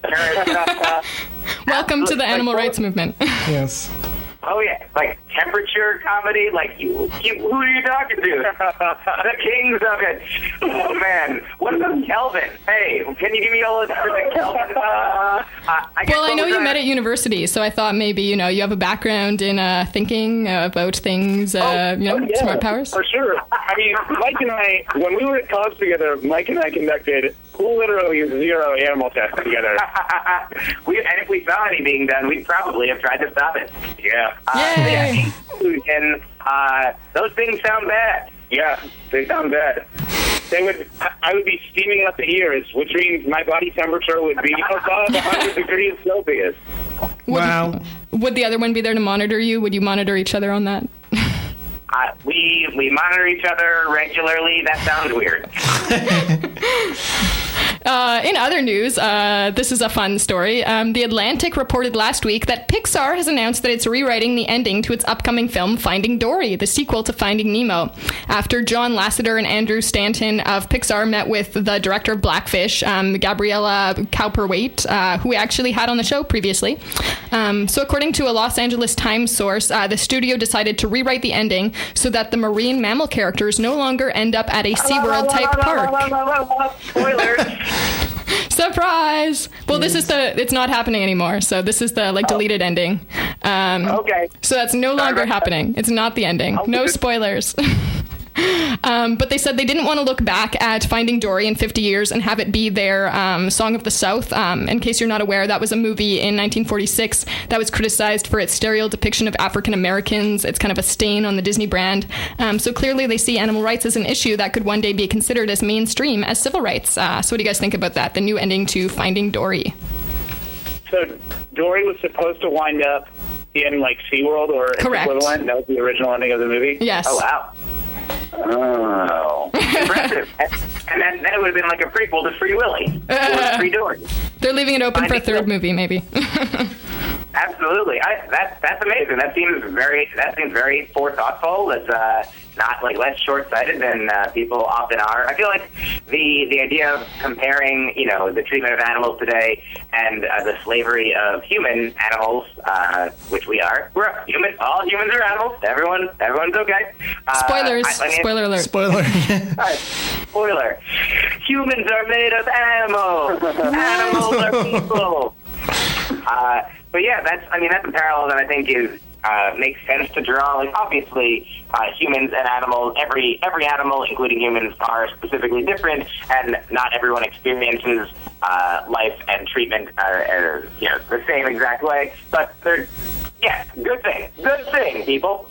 A: Welcome to the animal
D: like,
A: rights movement.
B: Yes.
D: Oh yeah, like temperature comedy. Like you, you who are you talking to? The kings of it. Oh man, what about Kelvin? Hey, can you give me all the numbers Kelvin? Uh, uh, I
A: well, I know you met at university, so I thought maybe you know you have a background in uh, thinking about things. Uh,
E: oh,
A: you know,
E: oh, yeah,
A: smart powers.
E: For sure. I mean, Mike and I, when we were at college together, Mike and I conducted literally zero animal tests together.
D: we, and if we saw any being done, we'd probably have tried to stop it.
E: Yeah.
D: Uh, yeah. And uh, those things sound bad.
E: Yeah, they sound bad. They would. I would be steaming up the ears, which means my body temperature would be above one hundred degrees Celsius.
B: Wow.
A: Would, would the other one be there to monitor you? Would you monitor each other on that?
D: Uh, we we monitor each other regularly. That sounds weird.
A: Uh, in other news, uh, this is a fun story. Um, the Atlantic reported last week that Pixar has announced that it's rewriting the ending to its upcoming film Finding Dory, the sequel to Finding Nemo. After John Lasseter and Andrew Stanton of Pixar met with the director of Blackfish, um, Gabriella Cowperwaite, uh, who we actually had on the show previously. Um, so according to a Los Angeles Times source, uh, the studio decided to rewrite the ending so that the marine mammal characters no longer end up at a SeaWorld-type park.
E: Spoilers.
A: Surprise! Well, this is the, it's not happening anymore, so this is the, like, deleted ending. Um,
E: Okay.
A: So that's no longer happening. It's not the ending. No spoilers. Um, but they said they didn't want to look back at Finding Dory in fifty years and have it be their um, Song of the South. Um, in case you're not aware, that was a movie in nineteen forty-six that was criticized for its stereo depiction of African Americans. It's kind of a stain on the Disney brand. Um, so clearly they see animal rights as an issue that could one day be considered as mainstream as civil rights. Uh, so what do you guys think about that? The new ending to Finding Dory.
E: So Dory was supposed to wind up in like SeaWorld or its
A: Correct.
E: equivalent. That was the original ending of the movie.
A: Yes.
D: Oh, wow. Oh. Impressive. And then, then it would have been like a prequel to Free Willy. Or Free Dory.
A: They're leaving it open for a
D: Finding
A: third
D: Dory.
A: movie, maybe.
D: Absolutely. I, that, that's amazing. That seems very, that seems very forethoughtful. That's uh, not like less short-sighted than uh, people often are. I feel like the, the idea of comparing, you know, the treatment of animals today and uh, the slavery of human animals, uh, which we are. We're human. All humans are animals. Everyone, everyone's okay. Uh,
A: Spoilers.
D: I- I mean,
A: Spoiler alert.
B: Spoiler.
D: Alright, spoiler. Humans are made of animals. Animals are people. Uh, but yeah, that's, I mean, that's a parallel that I think is, uh, makes sense to draw. Like, obviously, uh, humans and animals, every, every animal, including humans, are specifically different, and not everyone experiences, uh, life and treatment, uh, uh, you know, the same exact way. But they're, yeah, good thing. Good thing, people.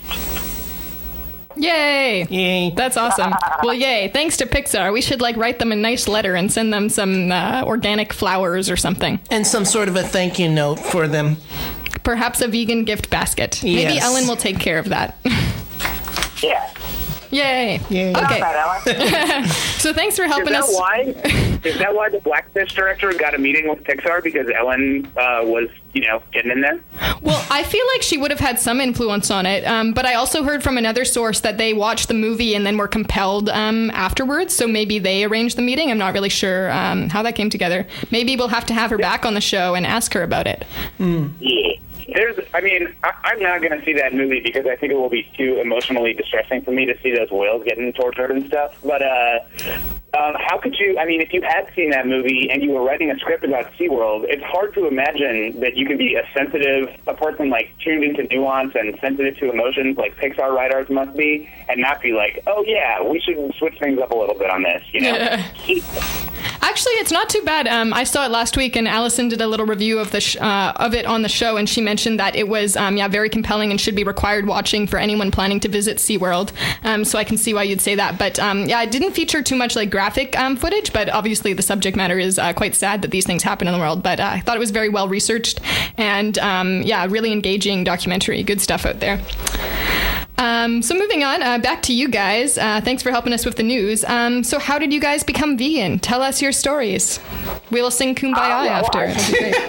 A: Yay!
B: Yay.
A: That's awesome. Well, yay. Thanks to Pixar. We should, like, write them a nice letter and send them some uh, organic flowers or something.
B: And some sort of a thank you note for them.
A: Perhaps a vegan gift basket. Maybe
B: Yes.
A: Ellen will take care of that.
D: Yeah.
A: Yay.
B: Yay.
A: Okay.
D: Not bad, Ellen.
A: So thanks for
E: Is
A: helping
E: that
A: us.
E: why? Is that why the Blackfish director got a meeting with Pixar because Ellen uh, was, you know, getting in there?
A: Well, I feel like she would have had some influence on it, um, but I also heard from another source that they watched the movie and then were compelled um, afterwards, so maybe they arranged the meeting. I'm not really sure um, how that came together. Maybe we'll have to have her back on the show and ask her about it.
D: Yeah.
E: There's, I mean, I, I'm not going to see that movie because I think it will be too emotionally distressing for me to see those whales getting tortured and stuff. But uh, um, how could you, I mean, if you had seen that movie and you were writing a script about SeaWorld, it's hard to imagine that you could be a sensitive, a person like tuned into nuance and sensitive to emotions like Pixar writers must be, and not be like, oh yeah, we should switch things up a little bit on this, you know?
A: Actually, it's not too bad. Um, I saw it last week, and Allison did a little review of the sh- uh, of it on the show, and she mentioned that it was um, yeah very compelling and should be required watching for anyone planning to visit SeaWorld. Um, so I can see why you'd say that. But um, yeah, it didn't feature too much like graphic um, footage, but obviously the subject matter is uh, quite sad that these things happen in the world. But uh, I thought it was very well researched and um, yeah, really engaging documentary. Good stuff out there. Um, so moving on, uh, back to you guys. Uh, thanks for helping us with the news. Um, so how did you guys become vegan? Tell us your stories. We will sing Kumbaya
D: Uh, well,
A: after.
D: I-
A: That'd be great.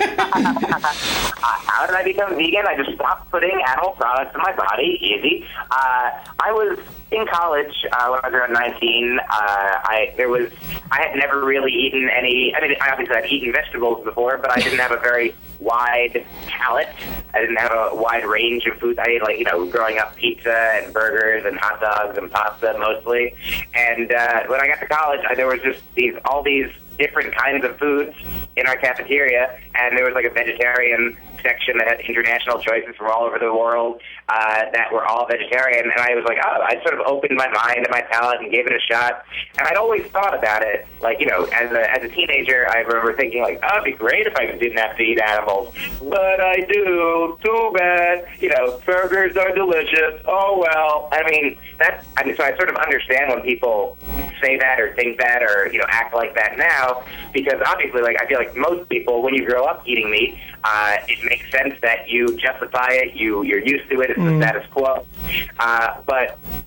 D: Uh, how did I become vegan? I just stopped putting animal products in my body. Easy. Uh, I was in college uh, when I was around nineteen. Uh, I there was I had never really eaten any. I mean, I obviously had eaten vegetables before, but I didn't have a very wide palate. I didn't have a wide range of foods. I ate, like, you know, growing up, pizza and burgers and hot dogs and pasta mostly. And uh, when I got to college, I, there was just these all these different kinds of foods in our cafeteria, and there was like a vegetarian section that had international choices from all over the world uh, that were all vegetarian, and I was like, oh, I sort of opened my mind and my palate and gave it a shot, and I'd always thought about it, like, you know, as a, as a teenager, I remember thinking, like, oh, it'd be great if I didn't have to eat animals, but I do, too bad, you know, burgers are delicious, oh, well, I mean, that, I mean, so I sort of understand when people say that or think that or, you know, act like that now, because obviously, like, I feel like most people, when you grow up eating meat, uh, it makes sense that you justify it, you, you're used to it, it's
B: Mm.
D: the status quo. Uh, but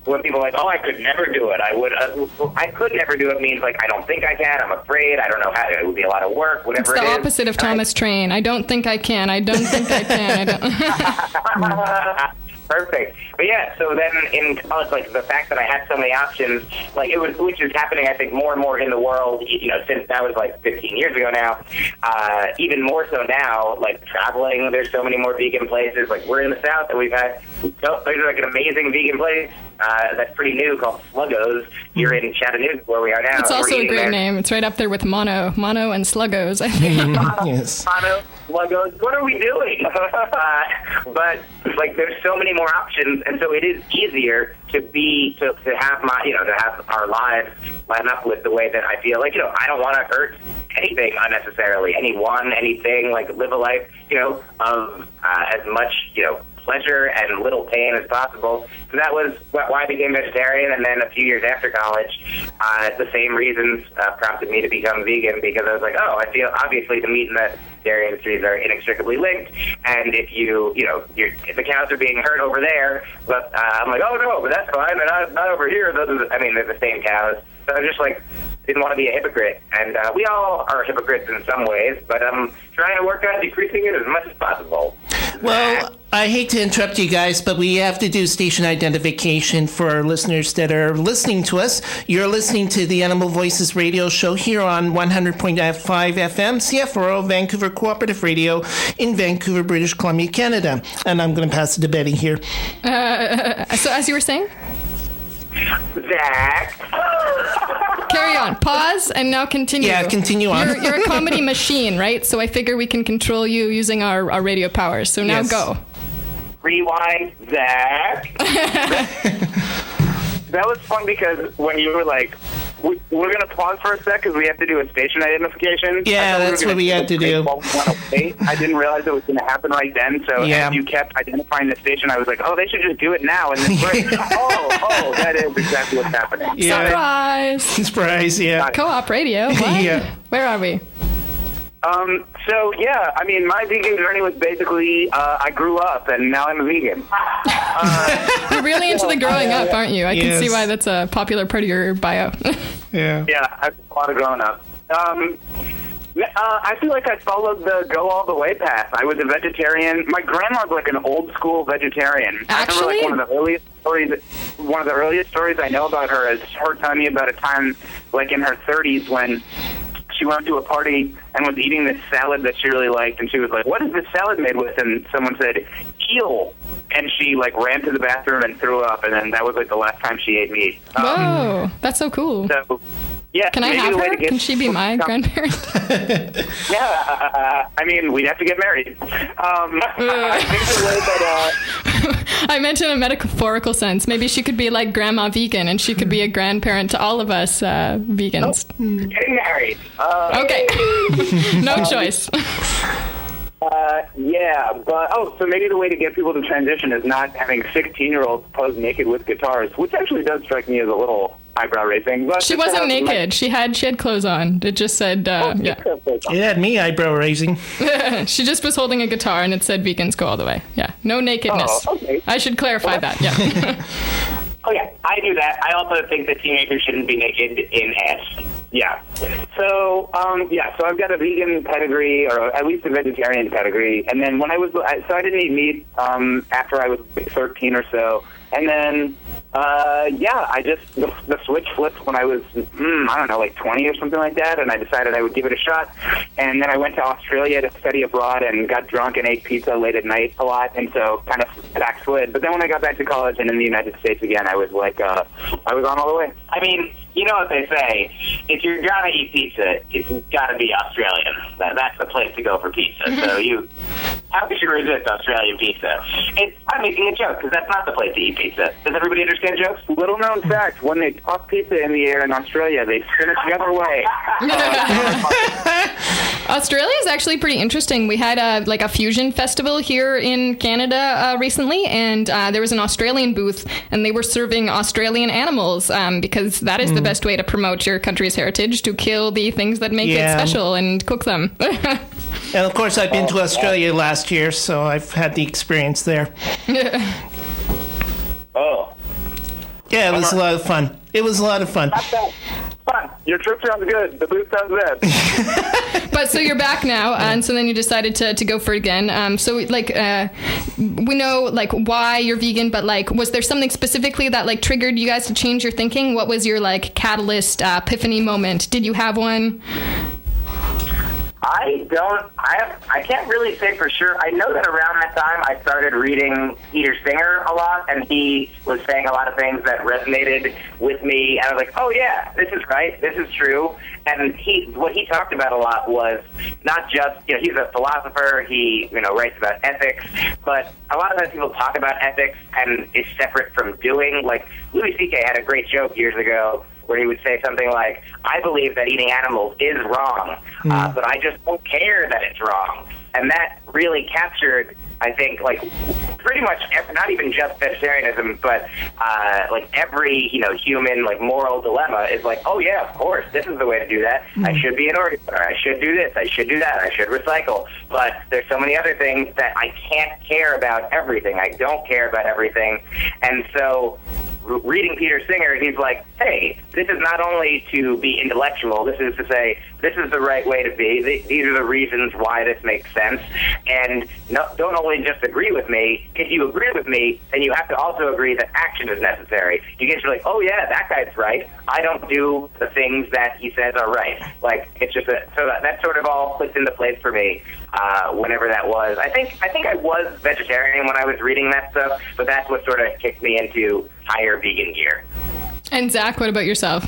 D: when people are like, oh, I could never do it. I would. Uh, I could never do it means like I don't think I can. I'm afraid. I don't know how. It would be a lot of work. Whatever
A: it's the
D: it is.
A: opposite of Thomas I, Train. I don't think I can. I don't think I can. I don't.
D: Perfect. But yeah, so then in college, like the fact that I had so many options, like it was, which is happening, I think, more and more in the world, you know, since that was like fifteen years ago now, uh, even more so now, like traveling, there's so many more vegan places. Like we're in the South and we've had, oh, there's like an amazing vegan place uh, that's pretty new called Sluggos here in Chattanooga where we are now.
A: It's also a great
D: there.
A: name. It's right up there with Mono, Mono and Sluggos, I think.
B: Yes.
D: Mono, Sluggos, what are we doing? uh, but like there's so many more options, and so it is easier to be to, to have my you know to have our lives line up with the way that I feel. Like you know I don't want to hurt anything unnecessarily, anyone, anything. Like live a life you know of uh, as much you know pleasure and little pain as possible. So that was why I became vegetarian, and then a few years after college, uh, the same reasons uh, prompted me to become vegan, because I was like, oh, I feel obviously the meat and the dairy industries are inextricably linked, and if you, you know, you're, if the cows are being hurt over there, but uh, I'm like, oh no, but that's fine, they're not, not over here. Those are the, I mean, they're the same cows. So I was just like, didn't want to be a hypocrite, and uh, we all are hypocrites in some ways, but I'm trying to work on decreasing it as much as possible.
B: Well, I hate to interrupt you guys, but we have to do station identification for our listeners that are listening to us. You're listening to the Animal Voices radio show here on one hundred point five F M, C F R O, Vancouver Cooperative Radio in Vancouver, British Columbia, Canada. And I'm going to pass it to Betty here.
A: Uh, so as you were saying?
D: Zach.
A: Carry on. Pause and now continue.
B: Yeah, continue on.
A: You're, you're a comedy machine, right? So I figure we can control you using our, our radio powers. So now
B: Yes.
A: go.
D: Rewind, Zach.
E: That was fun because when you were like, we, we're going to pause for a sec because we have to do a station identification.
B: Yeah,
E: we
B: that's what we had to do.
E: I didn't realize it was going to happen right then, so
B: Yeah.
E: as you kept identifying the station, I was like, oh, they should just do it now. And then break. oh, oh, that is exactly what's happening.
B: Yeah.
A: Surprise!
B: Surprise, yeah.
A: Co-op radio. What?
B: Yeah.
A: Where are we?
E: Um, so, yeah, I mean, my vegan journey was basically, uh, I grew up, and now I'm a vegan. Uh,
A: You're really into the growing up, aren't you? I can
B: Yes.
A: see why that's a popular part of your bio.
B: Yeah.
E: yeah, I've a lot of growing up. Um, uh, I feel like I followed the go all the way path. I was a vegetarian. My grandma's like an old school vegetarian.
A: Actually?
E: I remember like one of the earliest stories. One of the earliest stories I know about her is her telling me about a time, like in her thirties, when she went to a party and was eating this salad that she really liked, and she was like, "What is this salad made with?" And someone said, "Eel." And she like ran to the bathroom and threw up, and then that was like the last time she ate meat. Um,
A: Whoa, that's so cool.
E: So, yeah.
A: Can I
E: maybe
A: have
E: the way
A: her?
E: to get-
A: Can she be my grandparent?
E: Yeah, uh, I mean, we'd have to get married. Um, I think the way that, uh,
A: I meant in a metaphorical sense. Maybe she could be like Grandma Vegan, and she could be a grandparent to all of us uh, vegans.
D: Getting married. Uh,
A: Okay. No choice.
E: uh, yeah, but, oh, so maybe the way to get people to transition is not having sixteen-year-olds pose naked with guitars, which actually does strike me as a little eyebrow raising. But
A: She
E: just to
A: wasn't
E: have,
A: naked. She had she had clothes on. It just said, uh,
E: like-
A: yeah.
B: It had me eyebrow raising.
A: She just was holding a guitar, and it said "Vegans go all the way." Yeah, no nakedness.
E: Oh, okay.
A: I should clarify that. Yeah.
D: Oh yeah, I do that. I also think that teenagers shouldn't be naked in ads.
E: Yeah. So, um, yeah, so I've got a vegan pedigree, or at least a vegetarian pedigree. And then when I was, I- so I didn't eat meat um, after I was thirteen or so. And then, uh, yeah, I just, the, the switch flipped when I was, mm, I don't know, like twenty or something like that. And I decided I would give it a shot. And then I went to Australia to study abroad and got drunk and ate pizza late at night a lot. And so kind of backslid. But then when I got back to college and in the United States again, I was like, uh, I was on all the way.
D: I mean, you know what they say, if you're gonna eat pizza, it's gotta be Australian. That, that's the place to go for pizza. So you, how could you resist Australian pizza? It's, I'm making a joke, because that's not the place to eat pizza. Does everybody understand jokes?
E: Little known fact, when they toss pizza in the air in Australia, they spin it the other way.
A: Australia is actually pretty interesting. We had a like a fusion festival here in Canada uh, recently, and uh, there was an Australian booth, and they were serving Australian animals um, because that is the best way to promote your country's heritage, to kill the things that make
B: Yeah.
A: it special and cook them.
B: And of course, I've been to Australia last year, so I've had the experience there.
D: Oh.
B: Yeah, it was a lot of fun. It was a lot of fun.
E: Not bad. Fun. Your trip sounds good. The booth sounds bad.
A: But so you're back now, and so then you decided to, to go for it again. Um, so like, uh, we know like why you're vegan, but like, was there something specifically that like triggered you guys to change your thinking? What was your like catalyst uh, epiphany moment? Did you have one?
D: I don't, I have, I can't really say for sure. I know that around that time I started reading Peter Singer a lot, and he was saying a lot of things that resonated with me, and I was like, oh yeah, this is right, this is true. And he, what he talked about a lot was not just, you know, he's a philosopher, he, you know, writes about ethics, but a lot of times people talk about ethics and is separate from doing. Like, Louis C K had a great joke years ago where he would say something like, I believe that eating animals is wrong, mm. uh, but I just don't care that it's wrong. And that really captured, I think, like, pretty much, not even just vegetarianism, but, uh, like, every, you know, human, like, moral dilemma is like, oh, yeah, of course, this is the way to do that. Mm. I should be an organ donor. I should do this. I should do that. I should recycle. But there's so many other things that I can't care about everything. I don't care about everything. And so reading Peter Singer, he's like, hey, this is not only to be intellectual, this is to say, this is the right way to be, these are the reasons why this makes sense, and no, don't only just agree with me. If you agree with me, then you have to also agree that action is necessary. You get to like, oh yeah, that guy's right, I don't do the things that he says are right. Like, it's just a, so that, that sort of all clicked into place for me, uh, whenever that was. I think, I think I was vegetarian when I was reading that stuff, but that's what sort of kicked me into higher vegan gear.
A: And Zach, what about yourself?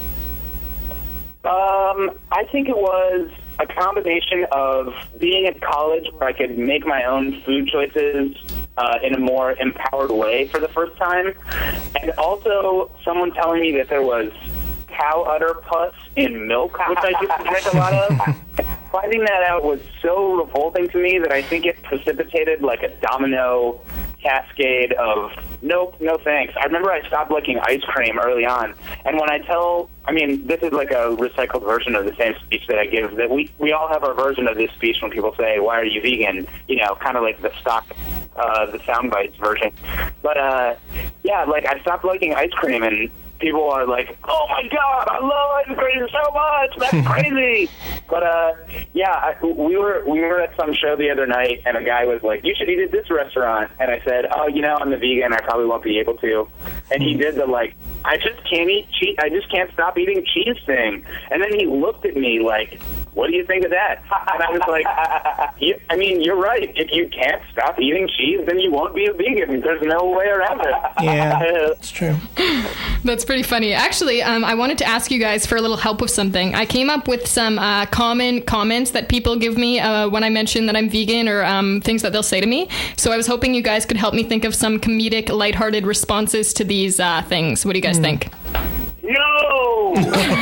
E: Um, I think it was a combination of being at college where I could make my own food choices uh, in a more empowered way for the first time, and also someone telling me that there was cow udder pus in milk, which I used to drink a lot of. Finding that out was so revolting to me that I think it precipitated like a domino cascade of nope, no thanks. I remember I stopped liking ice cream early on, and when I tell, I mean, this is like a recycled version of the same speech that I give, that we, we all have our version of this speech when people say, why are you vegan? You know, kind of like the stock, uh, the sound bites version. But, uh, yeah, like I stopped liking ice cream, and people are like, oh my God, I love ice cream so much. That's crazy. But, uh, yeah, I, we were we were at some show the other night, and a guy was like, you should eat at this restaurant. And I said, oh, you know, I'm a vegan. I probably won't be able to. And he did the, like, I just can't eat cheese. I just can't stop eating cheese thing. And then he looked at me like, what do you think of that? And I was like, I mean, you're right. If you can't stop eating cheese, then you won't be a vegan. There's no way around it.
B: Yeah, it's true.
A: That's pretty funny. Actually, um, I wanted to ask you guys for a little help with something. I came up with some uh, common comments that people give me uh, when I mention that I'm vegan, or um, things that they'll say to me. So I was hoping you guys could help me think of some comedic, lighthearted responses to these uh, things. What do you guys mm. think?
D: No!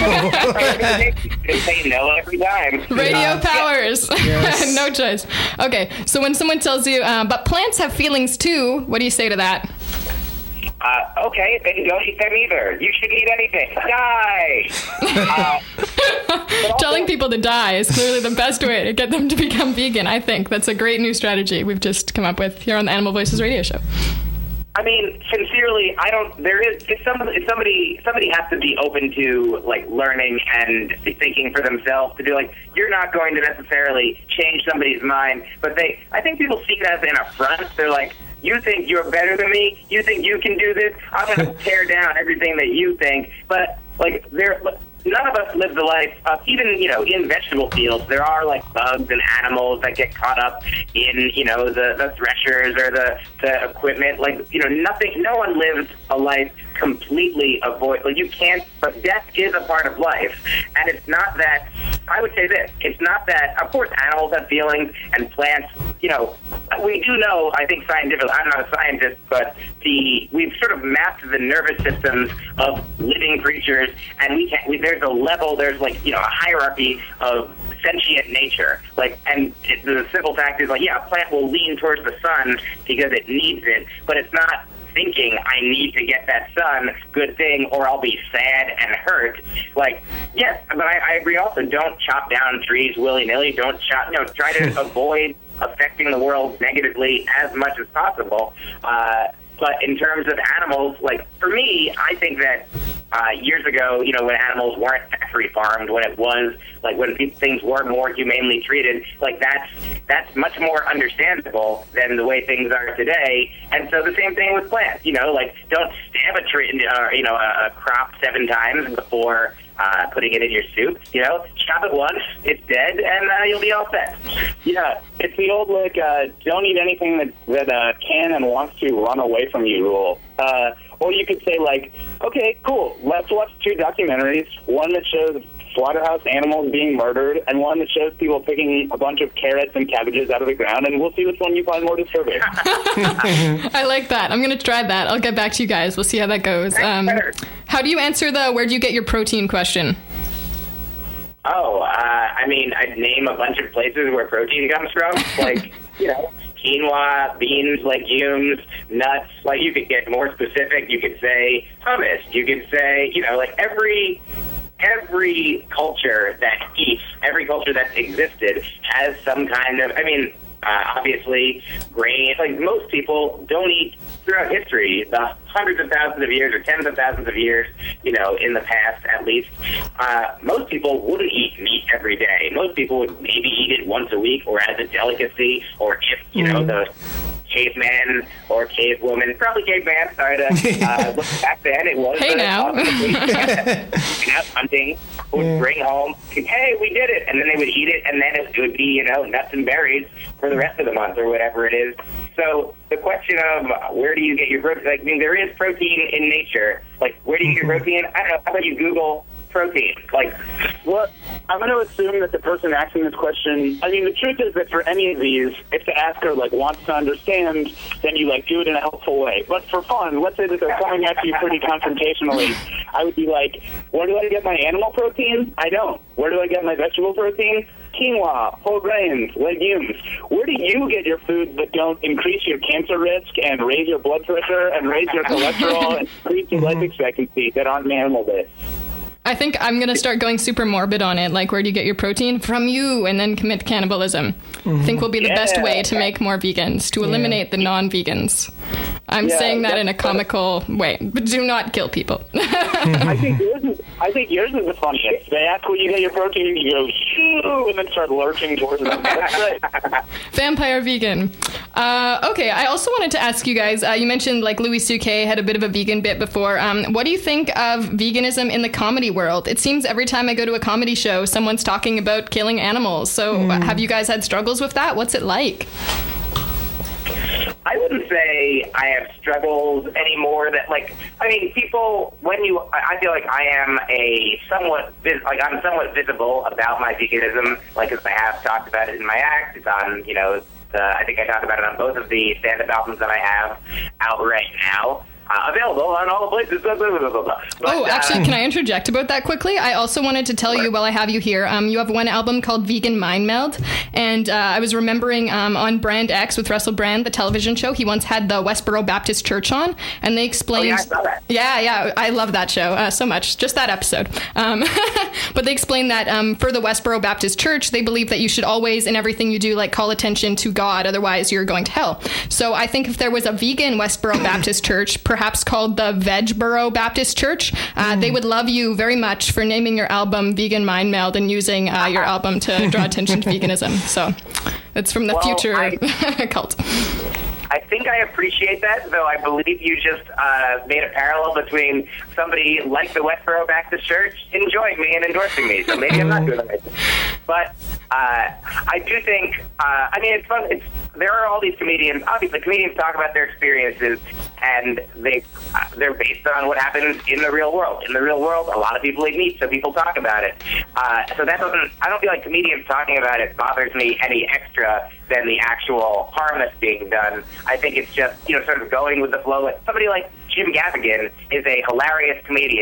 D: They say no every time.
A: Radio uh, powers.
B: Yes.
A: No choice. Okay, so when someone tells you, uh, but plants have feelings too, what do you say to that?
D: Uh, okay, then don't eat them either. You should eat anything. Die! uh, also,
A: Telling people to die is clearly the best way to get them to become vegan, I think. That's a great new strategy we've just come up with here on the Animal Voices radio show.
D: I mean, sincerely, I don't. There is if somebody, if somebody, somebody has to be open to like learning and thinking for themselves. To be like, you're not going to necessarily change somebody's mind, but they. I think people see it as an affront. They're like, you think you're better than me? You think you can do this? I'm going to tear down everything that you think. But like, there. None of us live the life, uh, even, you know, in vegetable fields, there are, like, bugs and animals that get caught up in, you know, the, the threshers or the, the equipment. Like, you know, nothing, no one lives a life completely avoid, like, you can't, but death is a part of life. And it's not that, I would say this, it's not that, of course, animals have feelings and plants, you know, we do know, I think scientifically, I'm not a scientist, but the, we've sort of mapped the nervous systems of living creatures, and we can, we, there's a level, there's like, you know, a hierarchy of sentient nature. Like, and it, the simple fact is, like, yeah, a plant will lean towards the sun because it needs it, but it's not thinking, I need to get that sun, good thing, or I'll be sad and hurt. Like, yes, but I, I agree also, don't chop down trees willy-nilly, don't chop, you know, try to avoid affecting the world negatively as much as possible. Uh, But in terms of animals, like, for me, I think that uh, years ago, you know, when animals weren't factory farmed, when it was, like, when pe- things were more humanely treated, like, that's that's much more understandable than the way things are today. And so the same thing with plants, you know, like, don't stab a tree, uh, you know, a, a crop seven times before uh, putting it in your soup, you know, chop it once, it's dead, and uh, you'll be all set.
E: Yeah, it's the old, like, uh, don't eat anything that, that uh, can and wants to run away from you rule. Uh, or you could say, like, okay, cool, let's watch two documentaries, one that shows slaughterhouse animals being murdered, and one that shows people picking a bunch of carrots and cabbages out of the ground, and we'll see which one you find more disturbing.
A: I like that. I'm going to try that. I'll get back to you guys. We'll see how that goes. Um, how do you answer the where do you get your protein question?
D: Oh, uh, I mean, I'd name a bunch of places where protein comes from, like, you know, quinoa, beans, legumes, nuts. Like, you could get more specific. You could say hummus. You could say, you know, like, every... Every culture that eats, every culture that's existed has some kind of, I mean, uh, obviously, grain. Like, most people don't eat throughout history, the hundreds of thousands of years or tens of thousands of years, you know, in the past at least. Uh, most people wouldn't eat meat every day. Most people would maybe eat it once a week or as a delicacy, or if, you know, the caveman or cavewoman, probably caveman, sorry to uh, look back then, it was
A: hey now
D: out hunting, would yeah. bring home, hey, we did it, and then they would eat it, and then it would be, you know, nuts and berries for the rest of the month or whatever it is. So the question of where do you get your protein, like, I mean, there is protein in nature. Like, where do you get your protein? I don't know, how about you Google protein? Like,
E: well, I'm going to assume that the person asking this question, I mean, the truth is that for any of these, if the asker, like, wants to understand, then you, like, do it in a helpful way. But for fun, let's say that they're coming at you pretty confrontationally. I would be like, where do I get my animal protein? I don't. Where do I get my vegetable protein? Quinoa, whole grains, legumes. Where do you get your foods that don't increase your cancer risk and raise your blood pressure and raise your cholesterol and increase your life expectancy that aren't animal-based?
A: I think I'm going to start going super morbid on it. Like, where do you get your protein? From you, and then commit cannibalism. Mm-hmm. I think will be the yeah. best way to make more vegans, to eliminate yeah. the non-vegans. I'm yeah, saying that in a comical way, but do not kill people.
E: I think yours is, I think yours is the funniest. They ask where you get your protein, you go, shoo, and then start lurching towards them. That's right.
A: Vampire vegan. Uh, okay, I also wanted to ask you guys, uh, you mentioned, like, Louis C K had a bit of a vegan bit before. Um, what do you think of veganism in the comedy world? It seems every time I go to a comedy show, someone's talking about killing animals. So mm. have you guys had struggles with that? What's it like?
D: I wouldn't say I have struggles anymore. That, like, I mean, people, when you, I feel like I am a somewhat, like, I'm somewhat visible about my veganism, like, as I have talked about it in my act. It's on, you know, the, I think I talk about it on both of the stand-up albums that I have out right now. Uh, available on all the places. Blah, blah, blah, blah, blah. But,
A: oh, actually,
D: uh,
A: can I interject about that quickly? I also wanted to tell you while I have you here, um, you have one album called Vegan Mind Meld, and uh, I was remembering um, on Brand X with Russell Brand, the television show, he once had the Westboro Baptist Church on, and they explained...
D: Oh, yeah, I saw that.
A: Yeah, yeah, I love that show uh, so much, just that episode. Um, but they explained that um, for the Westboro Baptist Church, they believe that you should always, in everything you do, like, call attention to God, otherwise you're going to hell. So I think if there was a vegan Westboro Baptist Church, perhaps called the Vegboro Baptist Church, uh, mm. they would love you very much for naming your album Vegan Mind Meld and using uh, your album to draw attention to veganism. So it's from the
D: well,
A: future
D: I,
A: cult.
D: I think I appreciate that, though I believe you just uh, made a parallel between somebody like the Westboro Baptist Church enjoying me and endorsing me, so maybe I'm not doing it. But uh, I do think, uh, I mean, it's fun. It's, there are all these comedians. Obviously, comedians talk about their experiences, and they, uh, they're based on what happens in the real world. In the real world, a lot of people eat meat, so people talk about it. Uh, so that doesn't, I don't feel like comedians talking about it bothers me any extra than the actual harm that's being done. I think it's just, you know, sort of going with the flow. Somebody like Jim Gaffigan is a hilarious comedian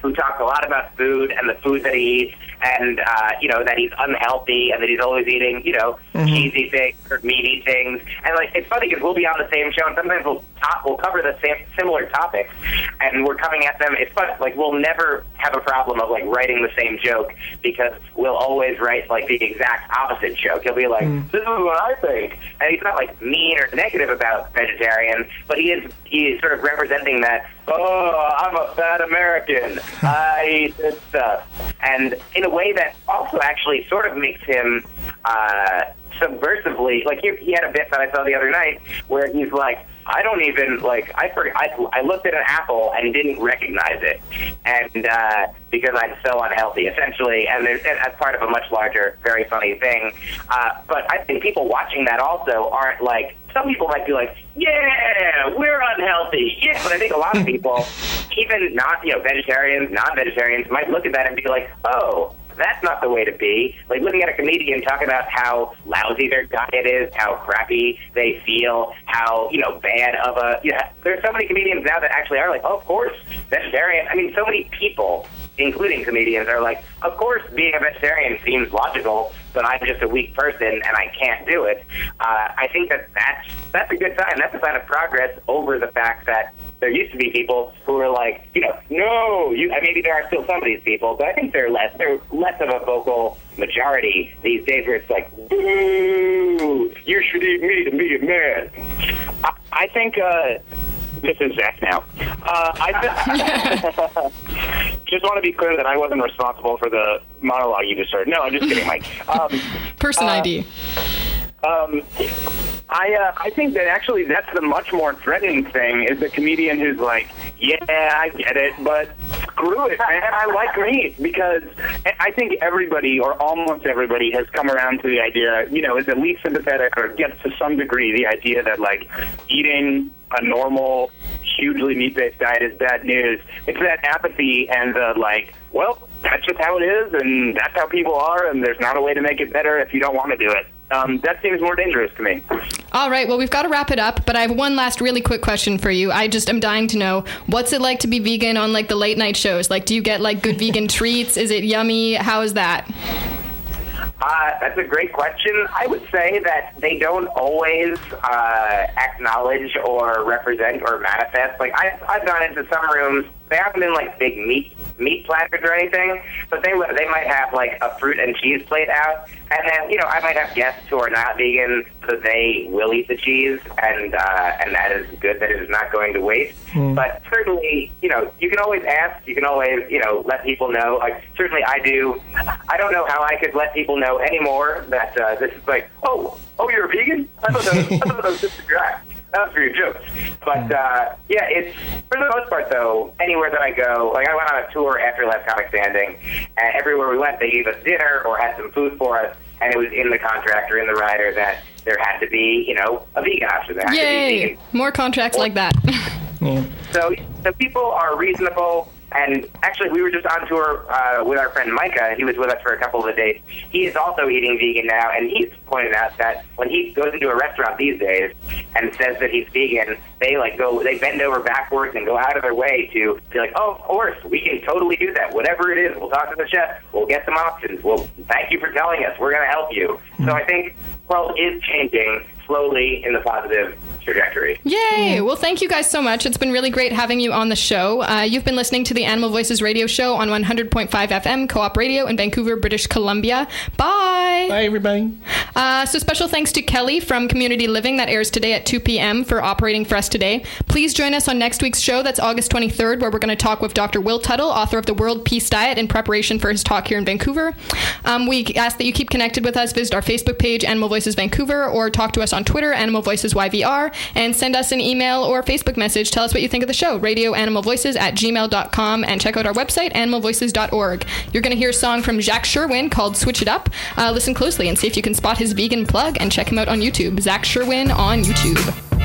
D: who talks a lot about food and the food that he eats, and, uh, you know, that he's unhealthy and that he's always eating, you know, mm-hmm. cheesy things or meaty things. And, like, it's funny because we'll be on the same show, and sometimes we'll, top, we'll cover the same similar topics, and we're coming at them. It's fun. Like, we'll never have a problem of, like, writing the same joke because we'll always write, like, the exact opposite joke. He'll be like, mm. this is what I think. And he's not, like, mean or negative about vegetarians, but he is, he is sort of representing that, oh, I'm a fat American. I eat this stuff. And in a way that also actually sort of makes him uh, subversively, like he, he had a bit that I saw the other night where he's like, I don't even, like, I, I, I looked at an apple and didn't recognize it, and uh, because I'm so unhealthy, essentially, and there's, that's part of a much larger, very funny thing. Uh, but I think people watching that also aren't like, some people might be like, yeah, we're unhealthy, yeah, but I think a lot of people, even not, you know, vegetarians, non-vegetarians, might look at that and be like, oh, that's not the way to be. Like looking at a comedian talk about how lousy their diet is, how crappy they feel, how, you know, bad of a, you know, there's so many comedians now that actually are like, oh, of course, vegetarian. I mean, so many people, including comedians, are like, of course, being a vegetarian seems logical, but I'm just a weak person and I can't do it. Uh, I think that that's, that's a good sign. That's a sign of progress over the fact that there used to be people who were like, you know, no, you, I mean, maybe there are still some of these people, but I think they're less, they're less of a vocal majority these days where it's like, boo, you should eat meat and be a man.
E: I, I think, uh, this is Zach now. Uh, I th- just want to be clear that I wasn't responsible for the monologue you just heard. No, I'm just kidding, Mike. Um,
A: Person
E: uh,
A: I D.
E: Um, I uh, I think that actually that's the much more threatening thing is the comedian who's like, yeah, I get it, but screw it, man, I like meat, because I think everybody, or almost everybody, has come around to the idea, you know, is at least sympathetic or gets to some degree the idea that, like, eating a normal, hugely meat-based diet is bad news. It's that apathy and the, like, well, that's just how it is, and that's how people are, and there's not a way to make it better if you don't want to do it. Um, that seems more dangerous to me.
A: All right, well, we've got to wrap it up, but I have one last really quick question for you. I just am dying to know, what's it like to be vegan on, like, the late night shows? Like, do you get, like, good vegan treats? Is it yummy? How is that?
D: Uh, that's a great question. I would say that they don't always uh, acknowledge or represent or manifest. Like, I, I've gone into some rooms, they haven't been, like, big meat meat platters or anything, but they they might have, like, a fruit and cheese plate out, and then, you know, I might have guests who are not vegan, so they will eat the cheese, and uh, and that is good, that it is not going to waste. Mm. But certainly, you know, you can always ask, you can always, you know, let people know. Like, certainly I do. I don't know how I could let people know anymore that uh, this is like, oh, oh, you're a vegan? I thought that was, I thought that was just a draft. That was for your jokes. But, uh, yeah, it's, for the most part, though, anywhere that I go, like, I went on a tour after Last Comic Standing, and everywhere we went, they gave us dinner or had some food for us, and it was in the contract or in the rider that there had to be, you know, a vegan option. There had
A: Yay!
D: To be vegan.
A: More contracts or, like that.
B: Yeah.
D: So, so people are reasonable. And actually, we were just on tour uh, with our friend Micah. He was with us for a couple of the days. He is also eating vegan now, and he's pointed out that when he goes into a restaurant these days and says that he's vegan, they like go, they bend over backwards and go out of their way to be like, oh, of course, we can totally do that. Whatever it is, we'll talk to the chef. We'll get some options. Well, thank you for telling us. We're going to help you. So I think the world is changing slowly in the positive trajectory.
A: Yay! Well, thank you guys so much. It's been really great having you on the show. Uh, you've been listening to the Animal Voices radio show on one hundred point five F M Co-op Radio in Vancouver, British Columbia. Bye!
B: Bye, everybody.
A: Uh, so special thanks to Kelly from Community Living that airs today at two p.m. for operating for us today. Please join us on next week's show. That's August twenty-third, where we're going to talk with Doctor Will Tuttle, author of The World Peace Diet, in preparation for his talk here in Vancouver. Um, we ask that you keep connected with us. Visit our Facebook page, Animal Voices Vancouver, or talk to us on Twitter, Animal Voices Y V R, and send us an email or Facebook message. Tell us what you think of the show, radioanimalvoices at gmail dot com, and check out our website, animal voices dot org. You're going to hear a song from Zach Sherwin called Switch It Up. Uh, listen closely and see if you can spot his vegan plug, and check him out on YouTube. Zach Sherwin on YouTube.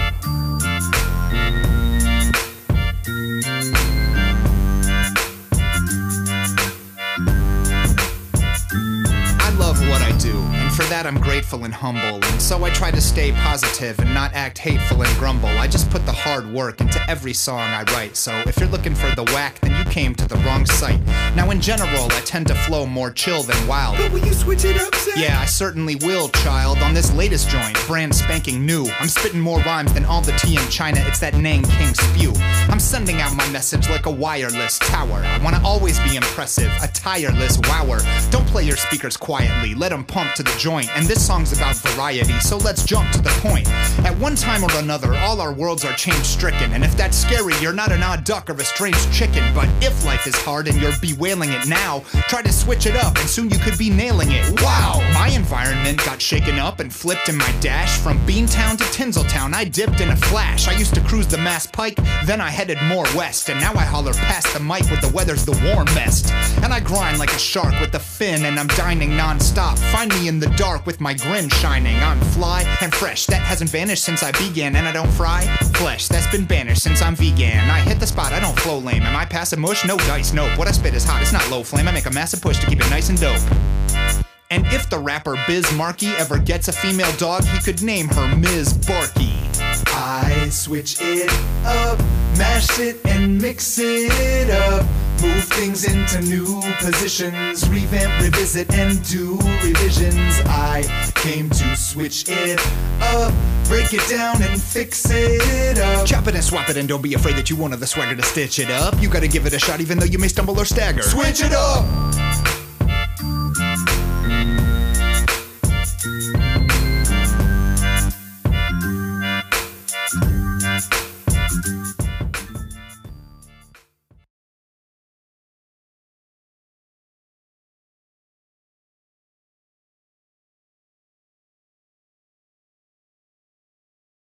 F: What I do, and for that I'm grateful and humble, and so I try to stay positive and not act hateful and grumble. I just put the hard work into every song I write, so if you're looking for the whack, then you came to the wrong site. Now in general, I tend to flow more chill than wild.
G: But will you switch it up, Zach?
F: Yeah, I certainly will, child. On this latest joint, brand spanking new. I'm spitting more rhymes than all the tea in China. It's that Nang King spew. I'm sending out my message like a wireless tower. I wanna always be impressive, a tireless wower. Don't play your speakers quietly, let them pump to the joint. And this song's about variety, so let's jump to the point. At one time or another, all our worlds are change-stricken. And if that's scary, you're not an odd duck or a strange chicken. But if life is hard and you're bewailing it now, try to switch it up and soon you could be nailing it. Wow! My environment got shaken up and flipped in my dash. From Beantown to Tinseltown, I dipped in a flash. I used to cruise the Mass Pike, then I headed more west. And now I holler past the mic where the weather's the warmest. And I grind like a shark with a fin, and I'm dining non-stop. Find me in the dark with my grin shining. I'm fly and fresh, that hasn't vanished since I began. And I don't fry flesh, that's been banished since I'm vegan. I hit the spot, I don't flow lame. Am I passive mush? No dice, nope. What I spit is hot, it's not low flame. I make a massive push to keep it nice and dope. And if the rapper Biz Markie ever gets a female dog, he could name her Miz Barky.
G: I switch it up, mash it and mix it up. Move things into new positions, revamp, revisit, and do revisions. I came to switch it up, break it down and fix it up.
F: Chop it and swap it and don't be afraid that you won't have the swagger to stitch it up. You gotta give it a shot even though you may stumble or stagger.
G: Switch it up!